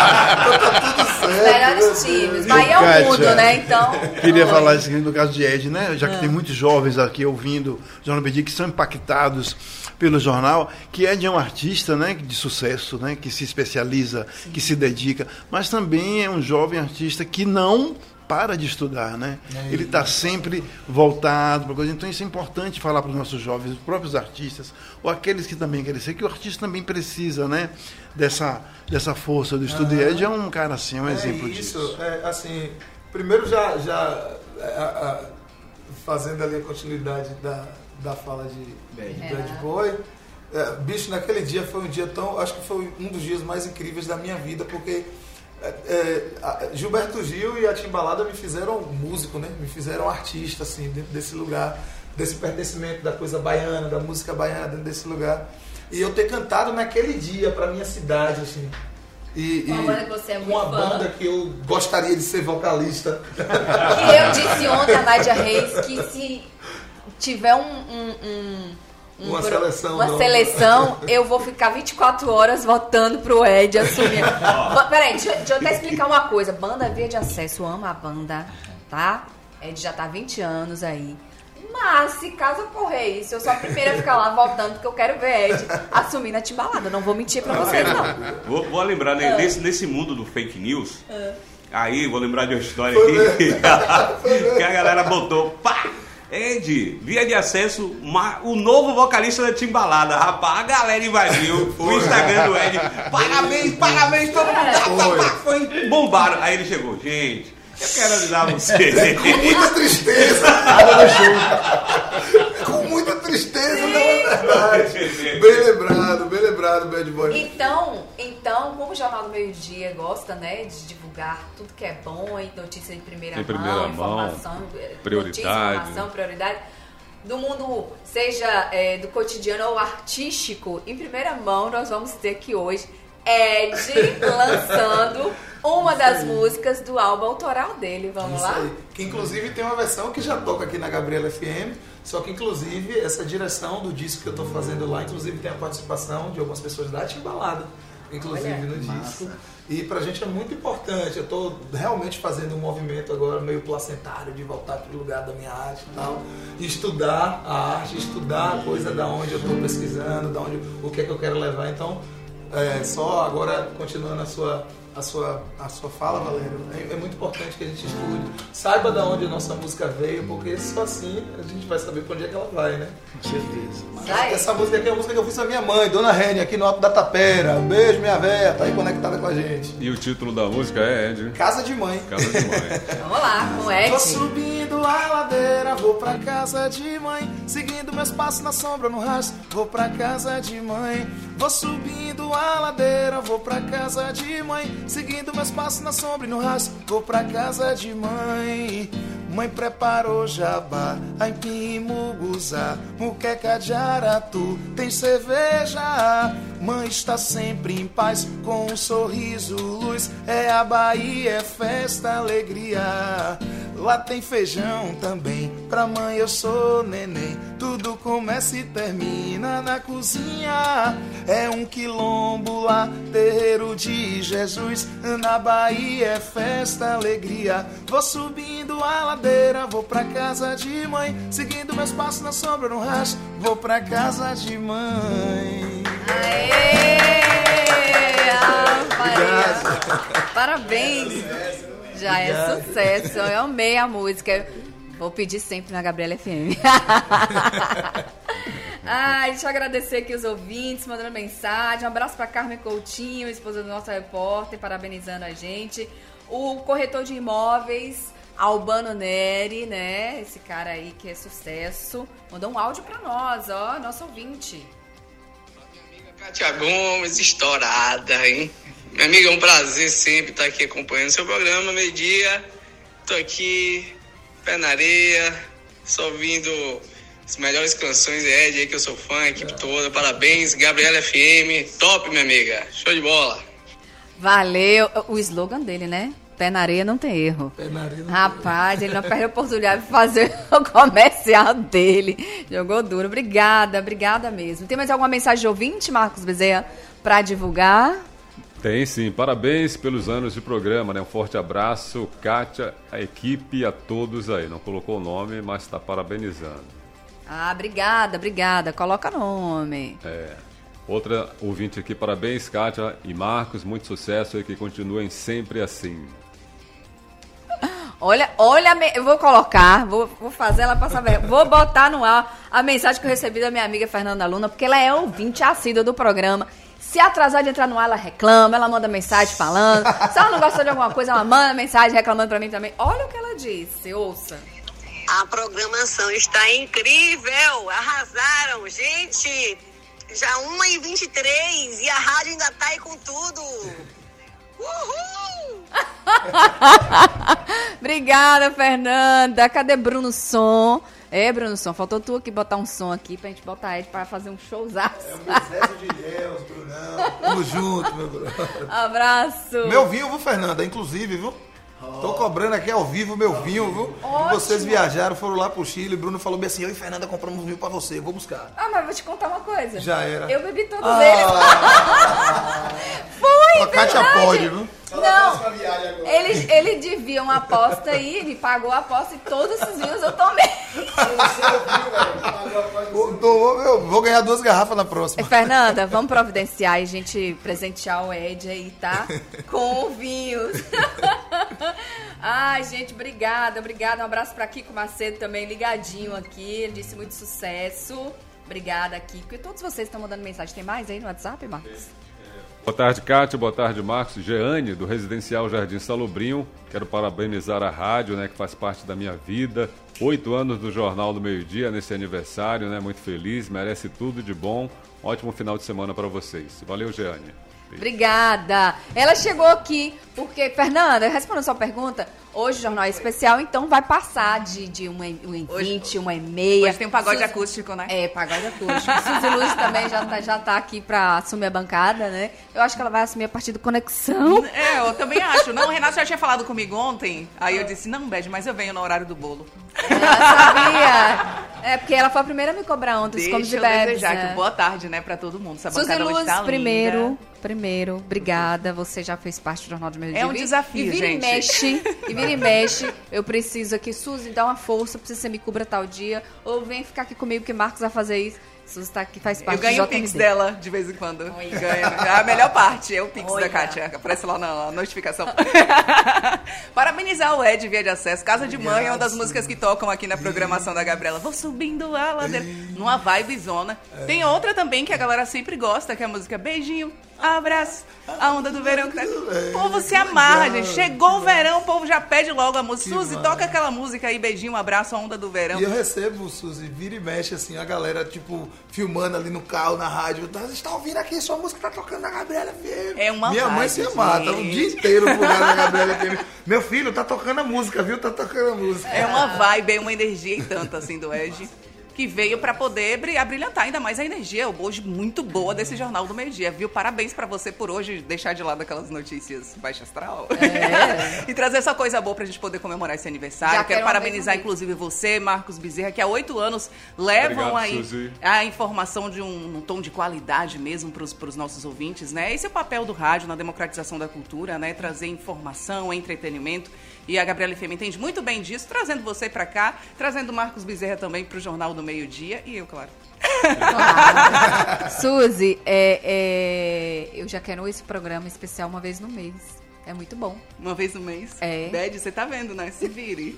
tá tudo certo. Melhores times. Bahia é o mundo, né? Então. Queria falar isso aqui no caso de Ed, né? Já que ah. tem muitos jovens aqui ouvindo o Jornal Bedi que são impactados pelo jornal, que Ed é um artista, né, de sucesso, né, que se especializa, Sim. que se dedica, mas também é um jovem artista que não para de estudar, né? É Ele está sempre voltado para coisa. Então isso é importante falar para os nossos jovens, os próprios artistas, ou aqueles que também querem ser, que o artista também precisa, né, dessa, dessa força do estudo. Ah, e Ed é um cara assim, é um é exemplo isso, disso. É, assim, primeiro já, já a, a, fazendo ali a continuidade da da fala de Bad, de Bad Boy, é, bicho, naquele dia foi um dia tão, acho que foi um dos dias mais incríveis da minha vida, porque é, é, Gilberto Gil e a Timbalada me fizeram músico, né? Me fizeram artista, assim, dentro desse lugar, desse pertencimento da coisa baiana, da música baiana dentro desse lugar. E eu ter cantado naquele dia pra minha cidade, assim. E, uma banda que você é muito uma fã. banda que eu gostaria de ser vocalista. E eu disse ontem a Nádia Reis que se tiver um, um, um, um uma pro, seleção, uma não. seleção, eu vou ficar vinte e quatro horas votando pro Ed assumir. Peraí, deixa, deixa eu até explicar uma coisa. Banda Via de Acesso, ama a banda, tá? Ed já tá há vinte anos aí. Mas, se caso ocorrer isso, eu sou a primeira a ficar lá votando, porque eu quero ver Ed assumindo a Timbalada. Não vou mentir pra vocês, não. Vou, vou lembrar, né, ah. nesse, nesse mundo do fake news, ah. aí vou lembrar de uma história Foi aqui, que a galera botou, pá! Ed, Via de Acesso, uma, o novo vocalista da Timbalada. Rapaz, a galera invadiu o Instagram do Ed. Parabéns, parabéns, todo mundo. Foi. Foi bombaram. Aí ele chegou, gente, eu quero avisar vocês. Com muita tristeza. Com muita tristeza, não é verdade. Bem lembrado, bem lembrado, Bad Boy. Então, então, como o Jornal do Meio Dia gosta, né, de divulgar tudo que é bom e notícia de primeira, em primeira mão, mão, informação, prioridade. Notícia, informação, prioridade, do mundo, seja é, do cotidiano ou artístico, em primeira mão nós vamos ter aqui hoje Ed lançando uma das músicas do álbum autoral dele. Vamos Isso lá? Aí. Que inclusive tem uma versão que já toca aqui na Gabriela F M, só que inclusive essa direção do disco que eu tô fazendo lá, inclusive tem a participação de algumas pessoas da Timbalada, inclusive Olha, no disco. Massa. E pra gente é muito importante. Eu tô realmente fazendo um movimento agora meio placentário de voltar pro lugar da minha arte e tal. E estudar a arte, estudar a coisa da onde eu tô pesquisando, da onde, o que é que eu quero levar. Então, é, só agora continuando a sua A sua, a sua fala, Valério, é, é muito importante que a gente estude, saiba de onde a nossa música veio, porque só assim a gente vai saber para onde é que ela vai, né? Com certeza. Essa, essa música aqui é a música que eu fiz com a minha mãe, Dona Rene, aqui no Alto da Tapera. Um beijo, minha véia, tá aí conectada com a gente. E o título da música é Ed? Casa de Mãe. Casa de Mãe. Vamos lá, com Ed. Tô subindo a ladeira, vou pra casa de mãe, seguindo meus passos na sombra, no rastro, vou pra casa de mãe. Vou subindo a ladeira, vou pra casa de mãe, seguindo meus passos na sombra e no rastro, vou pra casa de mãe. Mãe preparou jabá, aipim, muguzá, muqueca de aratu, tem cerveja. Mãe está sempre em paz, com um sorriso, luz. É a Bahia, é festa, alegria. lá tem feijão também. Pra mãe eu sou neném. Tudo começa e termina na cozinha. É um quilombo lá, terreiro de Jesus. Na Bahia é festa, alegria. Vou subindo a ladeira, vou pra casa de mãe. Seguindo meus passos na sombra, no racho, vou pra casa de mãe. Aê! Ah, Maria. Parabéns! Já é sucesso. Eu amei a música. Vou pedir sempre na Gabriela F M. Ai, deixa eu agradecer aqui os ouvintes, mandando mensagem. Um abraço para Carmen Coutinho, esposa do nosso repórter, parabenizando a gente. O corretor de imóveis, Albano Neri, né? Esse cara aí que é sucesso. Mandou um áudio para nós, ó, nosso ouvinte. Kátia Gomes, estourada, hein? Minha amiga, é um prazer sempre estar aqui acompanhando seu programa, meio-dia. Tô aqui, pé na areia, só ouvindo as melhores canções de Ed aí, que eu sou fã, a equipe toda. Parabéns, Gabriela F M, top, minha amiga. Show de bola. Valeu. O slogan dele, né? Pé na areia não tem erro. Pé na areia não Rapaz, tem ele não perde a oportunidade de fazer o comercial dele. Jogou duro. Obrigada, obrigada mesmo. Tem mais alguma mensagem de ouvinte, Marcos Bezerra, para divulgar? Tem sim, parabéns pelos anos de programa, né? Um forte abraço, Kátia, a equipe e a todos aí. Não colocou o nome, mas está parabenizando. Ah, obrigada, obrigada. Coloca nome. É. Outra ouvinte aqui, parabéns, Kátia e Marcos, muito sucesso e que continuem sempre assim. Olha, olha, eu vou colocar, vou, vou fazer ela passar vergonha. Vou botar no ar a mensagem que eu recebi da minha amiga Fernanda Luna, porque ela é ouvinte assídua do programa. Se atrasar de entrar no ar, ela reclama, ela manda mensagem falando. Se ela não gostou de alguma coisa, ela manda mensagem reclamando pra mim também. Olha o que ela disse, ouça. A programação está incrível, arrasaram, gente. Já uma e vinte e três e a rádio ainda tá aí com tudo. Uhul! Obrigada, Fernanda. Cadê Bruno Som? É, Bruno Som, faltou tu aqui botar um som aqui pra gente botar ele pra fazer um showzaço. É o excesso de Deus, Brunão. Tamo junto, meu Bruno. Abraço. Meu vinho, viu, Fernanda? Inclusive, viu? Oh. Tô cobrando aqui ao vivo meu vinho, viu? Ótimo. E vocês viajaram, foram lá pro Chile. O Bruno falou bem assim: eu e Fernanda compramos um vinho pra você, eu vou buscar. Ah, mas vou te contar uma coisa. Já era. Eu bebi todos ah. eles. Foi, a Kátia pode, viu? Não, ele, ele devia uma aposta aí, ele pagou a aposta e todos esses vinhos eu tomei. Eu vou ganhar duas garrafas na próxima. Fernanda, vamos providenciar e a gente presentear o Ed aí, tá? Com vinhos. Ai, gente, obrigada, obrigada. Um abraço pra Kiko Macedo também, ligadinho aqui. Ele disse muito sucesso. Obrigada, Kiko. E todos vocês estão mandando mensagem. Tem mais aí no WhatsApp, Marcos? Boa tarde, Kátia. Boa tarde, Marcos. Jeane, do Residencial Jardim Salobrinho. Quero parabenizar a rádio, né, que faz parte da minha vida. Oito anos do Jornal do Meio-Dia nesse aniversário, né? Muito feliz, merece tudo de bom. Ótimo final de semana para vocês. Valeu, Jeane. Obrigada. Ela chegou aqui porque, Fernanda, respondendo a sua pergunta, hoje o jornal é especial, então vai passar de, de uma e vinte, uma e meia. Hoje tem um pagode Suzy... acústico, né? É, pagode acústico. Suzy Luz também já tá, já tá aqui pra assumir a bancada, né? Eu acho que ela vai assumir a partir do Conexão. É, eu também acho. Não, o Renato já tinha falado comigo ontem, aí eu disse, não, Bede, mas eu venho no horário do bolo. Ela sabia. É, porque ela foi a primeira a me cobrar ontem os comes de Deixa eu bebes, desejar né? que boa tarde, né, pra todo mundo. Essa Suzy bancada Luz, hoje tá primeiro, linda. primeiro, obrigada. Você já fez parte do Jornal do Meio-Dia. É um desafio, e vira gente. E mexe, e vira e mexe. Eu preciso aqui, Suzy, dá uma força, precisa você me cubra tal dia. Ou vem ficar aqui comigo que Marcos vai fazer isso. Suzy tá aqui, faz parte Eu ganho do o Pix J M D. dela de vez em quando. Ganho. É a melhor parte, é o Pix Olha. da Kátia. Aparece lá na notificação. Parabenizar o Ed Via de Acesso. Casa de Mãe é uma das músicas que tocam aqui na programação da Gabriela. Vou subindo a ladeira. Numa vibe zona. É. Tem outra também que a galera sempre gosta, que é a música Beijinho, Abraço, a onda do verão. Que tá... O povo se amarra, gente. Chegou o verão, o povo já pede logo a música. Que Suzy, mano. Toca aquela música aí, Beijinho, Abraço, a onda do verão. E eu recebo, Suzy, vira e mexe, assim, a galera, tipo, filmando ali no carro, na rádio. Você está ouvindo aqui, sua música tá tocando na Gabriela F M. É uma Minha vibe, mãe se gente. mata o dia inteiro pro lugar da Gabriela F M. Meu filho, tá tocando a música, viu? Tá tocando a música. É uma vibe, é uma energia e tanto, assim, do Ed. que veio para poder abrilhantar ainda mais a energia hoje muito boa desse Jornal do Meio-Dia, viu? Parabéns para você por hoje deixar de lado aquelas notícias baixa astral É. e trazer só coisa boa pra gente poder comemorar esse aniversário. Já Quero quero parabenizar, uma vez inclusive, você, Marcos Bezerra, que há oito anos levam Obrigado, aí Suzy. a informação de um, um tom de qualidade mesmo para os nossos ouvintes, né? Esse é o papel do rádio na democratização da cultura, né? Trazer informação, entretenimento. E a Gabriela F M entende muito bem disso, trazendo você para cá, trazendo o Marcos Bezerra também para o Jornal do Meio-Dia e eu, claro. Claro. Suzy, é, é, eu já quero esse programa especial uma vez no mês. É muito bom. Uma vez no mês? É. Bede, você tá vendo, né? Se vire.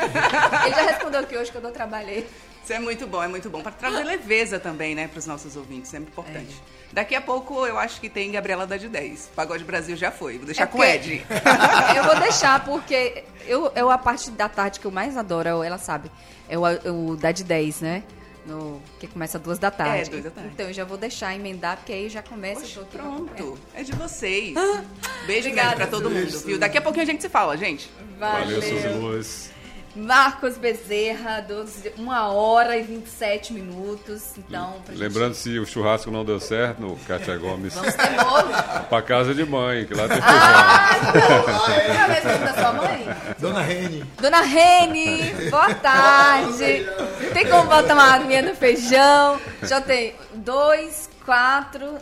Ele já respondeu aqui hoje que eu não trabalhei. Isso é muito bom, é muito bom. Para trazer leveza também, né, para os nossos ouvintes, é muito importante. É. Daqui a pouco eu acho que tem Gabriela da de dez. Pagode Brasil já foi. Vou deixar é com o Ed. Eu vou deixar, porque eu, eu, a parte da tarde que eu mais adoro, ela sabe, é o, o da de dez, né? No, que começa duas da tarde. É, duas da tarde. Então eu já vou deixar emendar, porque aí já começa. Poxa, todo pronto. É de vocês. Beijo Obrigada, grande pra todo mundo, beijo. viu? Daqui a pouquinho a gente se fala, gente. Valeu, Valeu Suzy Luz. Marcos Bezerra, doze, uma hora e vinte e sete minutos. Então, pra Lembrando, se o churrasco não deu certo, no Kátia Gomes. Vamos ter bolo. Pra casa de mãe, que lá tem feijão. Ah, não. Qual é o nome da sua mãe? Dona Rene. Dona Rene, boa tarde. Tem como botar uma aguinha no feijão? Já tem dois, quatro,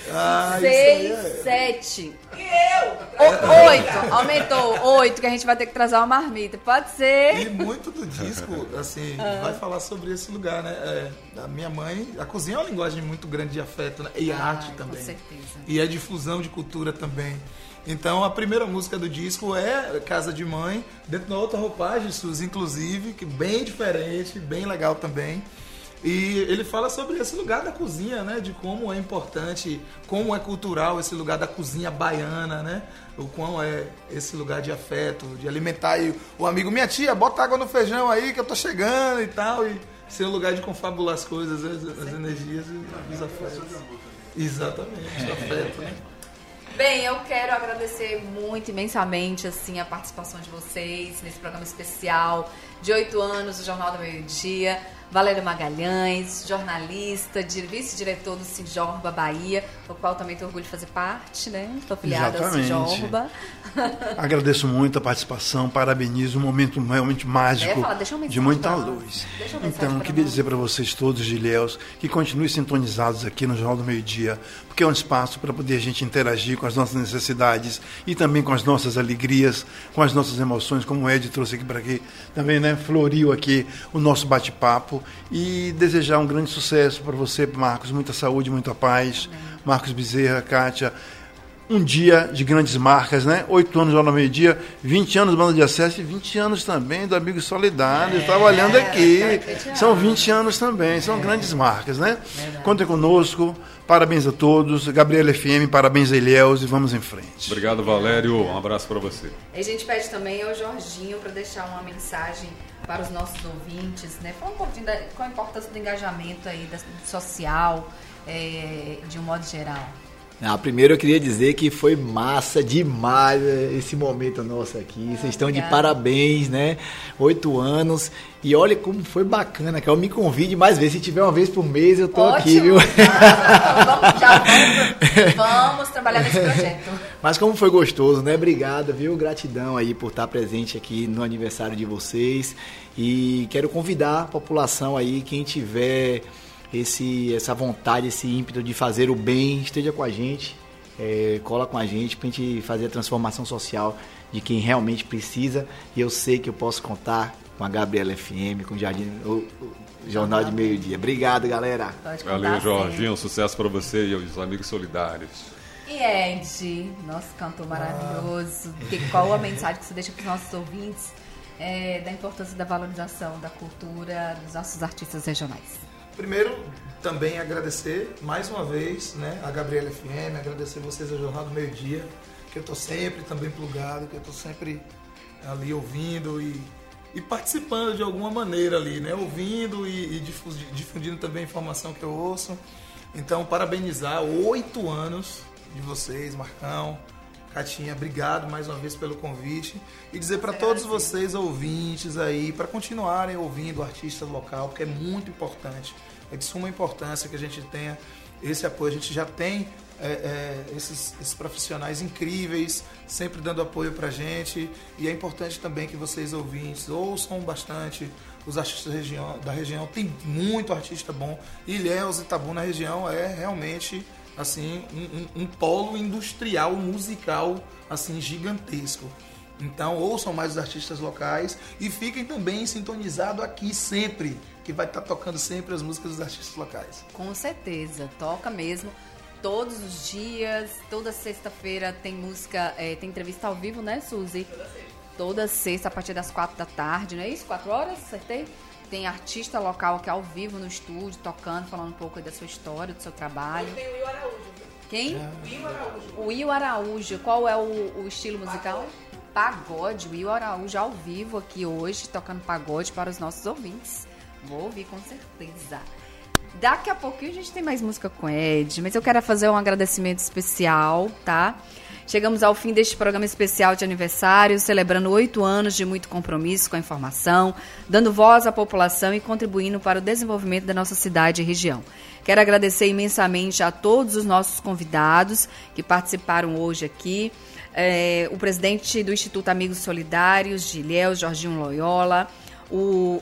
Ah, seis, isso aí é- sete. E eu? O, oito. Aumentou. Oito, que a gente vai ter que trazer uma marmita. Pode ser. E muito do disco, assim, Ah. vai falar sobre esse lugar, né? É, a minha mãe, a cozinha é uma linguagem muito grande de afeto, né? E Ah, arte com também. certeza. E é difusão de cultura também. Então a primeira música do disco é Casa de Mãe, dentro de uma outra roupagem, Suzy, inclusive, que bem diferente, bem legal também. E ele fala sobre esse lugar da cozinha, né? De como é importante, como é cultural esse lugar da cozinha baiana, né? O quão é esse lugar de afeto, de alimentar aí o amigo, minha tia, bota água no feijão aí que eu tô chegando e tal. E ser um lugar de confabular as coisas, as, as energias e os afetos. Exatamente, o afeto, né? Bem, eu quero agradecer muito, imensamente, assim, a participação de vocês nesse programa especial de oito anos do Jornal do Meio-Dia. Valério Magalhães, jornalista, vice-diretor do Sinjorba Bahia, do qual também tenho orgulho de fazer parte, né? Estou afiliada ao Sinjorba. Agradeço muito a participação, parabenizo, um momento realmente mágico, falar, deixa uma de mensagem muita pra luz. Deixa uma mensagem Então, pra queria nós. dizer para vocês todos de Ilhéus que continuem sintonizados aqui no Jornal do Meio-Dia, porque é um espaço para poder a gente interagir com as nossas necessidades e também com as nossas alegrias, com as nossas emoções, como o Ed trouxe aqui para aqui, também, né, floriu aqui o nosso bate-papo, e desejar um grande sucesso para você, Marcos, muita saúde, muita paz. Amém. Marcos Bezerra, Kátia, um dia de grandes marcas, né? Oito anos Jornal do Meio-Dia, vinte anos Banda de Acesso e vinte anos também do Amigos Solidários, trabalhando aqui. São vinte anos também, são grandes marcas, né? Verdade. Contem conosco, parabéns a todos, Gabriela F M, parabéns a Ilhéus e vamos em frente. Obrigado, Valério, um abraço para você. E a gente pede também ao Jorginho para deixar uma mensagem para os nossos ouvintes, né? Falar um pouquinho da, qual a importância do engajamento aí, da, do social, é, de um modo geral. Ah, primeiro eu queria dizer que foi massa demais esse momento nosso aqui. Ah, Vocês estão obrigada. de parabéns, né? Oito anos. E olha como foi bacana, que eu me convide mais vezes. Se tiver uma vez por mês, eu tô Ótimo. aqui, viu? Vamos, já vamos, vamos trabalhar nesse projeto. Mas como foi gostoso, né? Obrigado, viu? Gratidão aí por estar presente aqui no aniversário de vocês. E quero convidar a população aí, quem tiver esse, essa vontade, esse ímpeto de fazer o bem, esteja com a gente, é, cola com a gente pra gente fazer a transformação social de quem realmente precisa. E eu sei que eu posso contar com a Gabriela F M, com o Jardim, o, o Jornal de Meio-Dia. Obrigado, galera. Valeu, Jorginho. Um sucesso para você e os Amigos Solidários. E Ed, nosso cantor maravilhoso, que, qual a mensagem que você deixa para os nossos ouvintes é, da importância da valorização da cultura dos nossos artistas regionais? Primeiro, também agradecer mais uma vez, né, a Gabriela F M, agradecer vocês ao Jornal do Meio-Dia, que eu estou sempre também plugado, que eu estou sempre ali ouvindo e, e participando de alguma maneira ali, né, ouvindo e, e difundindo, difundindo também a informação que eu ouço. Então, parabenizar oito anos de vocês, Marcão, Catinha, obrigado mais uma vez pelo convite. E dizer para todos vocês, ouvintes aí, para continuarem ouvindo o artista local, porque é muito importante. É de suma importância que a gente tenha esse apoio. A gente já tem é, é, esses, esses profissionais incríveis, sempre dando apoio pra gente. E é importante também que vocês, ouvintes, ouçam bastante os artistas da região. Da região. Tem muito artista bom. Ilhéus e Itabu na região é realmente assim um, um, um polo industrial, musical assim gigantesco. Então ouçam mais os artistas locais e fiquem também sintonizados aqui sempre, que vai estar tocando sempre as músicas dos artistas locais. Com certeza, toca mesmo. Todos os dias, toda sexta-feira tem música, é, tem entrevista ao vivo, né, Suzy? Toda sexta. Toda sexta, a partir das quatro da tarde, não é isso? Quatro horas, acertei? Tem artista local aqui ao vivo no estúdio, tocando, falando um pouco aí da sua história, do seu trabalho. Tem o Will Araújo. Quem? É. Will Araújo. O Will Araújo. Qual é o, o estilo musical? Pagode. O Will Araújo ao vivo aqui hoje, tocando pagode para os nossos ouvintes. Vou ouvir com certeza. Daqui a pouquinho a gente tem mais música com Ed, mas eu quero fazer um agradecimento especial, tá? Chegamos ao fim deste programa especial de aniversário, celebrando oito anos de muito compromisso com a informação, dando voz à população e contribuindo para o desenvolvimento da nossa cidade e região. Quero agradecer imensamente a todos os nossos convidados que participaram hoje aqui, é, o presidente do Instituto Amigos Solidários de Ilhéus, Jorginho Loyola, o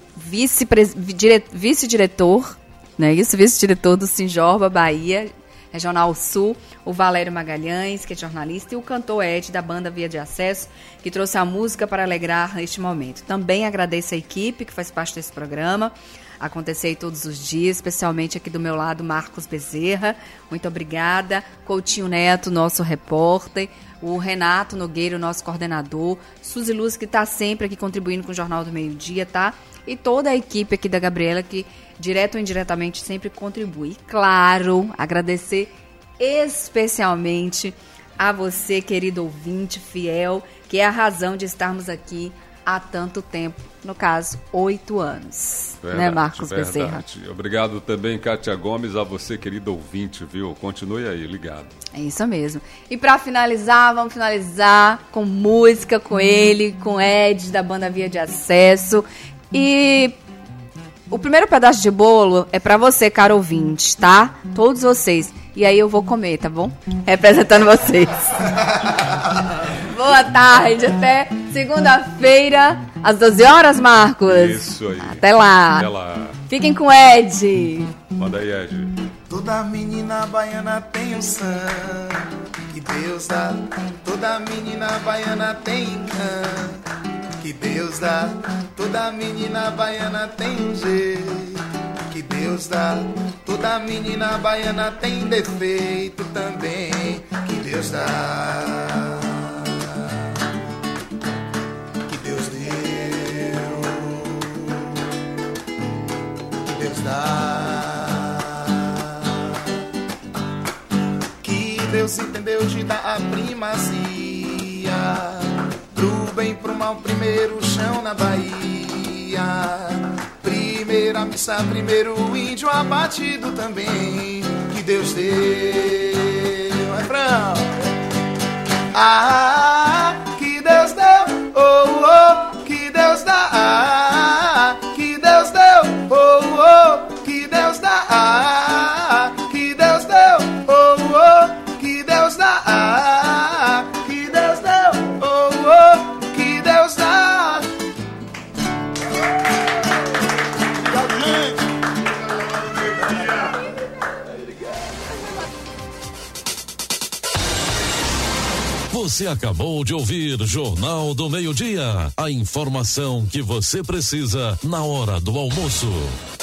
vice-diretor, né, isso, vice-diretor do Sinjorba, Bahia, Regional Sul, o Valério Magalhães, que é jornalista, e o cantor Ed, da banda Via de Acesso, que trouxe a música para alegrar neste momento. Também agradeço a equipe que faz parte desse programa, acontecer aí todos os dias, especialmente aqui do meu lado, Marcos Bezerra, muito obrigada, Coutinho Neto, nosso repórter, o Renato Nogueira, o nosso coordenador, Suzy Luz, que está sempre aqui contribuindo com o Jornal do Meio Dia, tá? E toda a equipe aqui da Gabriela, que direto ou indiretamente sempre contribui. E, claro, agradecer especialmente a você, querido ouvinte fiel, que é a razão de estarmos aqui há tanto tempo, no caso, oito anos. Verdade, né, Marcos Bezerra? Obrigado também, Kátia Gomes, a você, querido ouvinte, viu? Continue aí, ligado. É isso mesmo. E para finalizar, vamos finalizar com música com ele, com Ed, da banda Via de Acesso. E o primeiro pedaço de bolo é pra você, caro ouvinte, tá? Todos vocês. E aí eu vou comer, tá bom? Representando vocês. Boa tarde, até segunda-feira, às doze horas, Marcos. Isso aí. Até lá. Até lá. Fiquem com o Ed. Manda aí, Ed. Toda menina baiana tem um sangue que Deus dá. Toda menina baiana tem encanto que Deus dá. Toda menina baiana tem um jeito que Deus dá. Toda menina baiana tem defeito também que Deus dá. Que Deus deu, que Deus dá. Que Deus entendeu de dar a primazia pro bem, pro mal, primeiro chão na Bahia. Primeira missa, primeiro índio abatido também que Deus deu. Refrão. Ah, que Deus deu, oh, oh, que Deus dá. Ah, que Deus deu, oh, oh, que Deus dá. Ah, que Deus deu, oh, oh, que Deus dá. Ah, que Deus deu, oh, oh, que Deus dá. Você acabou de ouvir Jornal do Meio-Dia. A informação que você precisa na hora do almoço.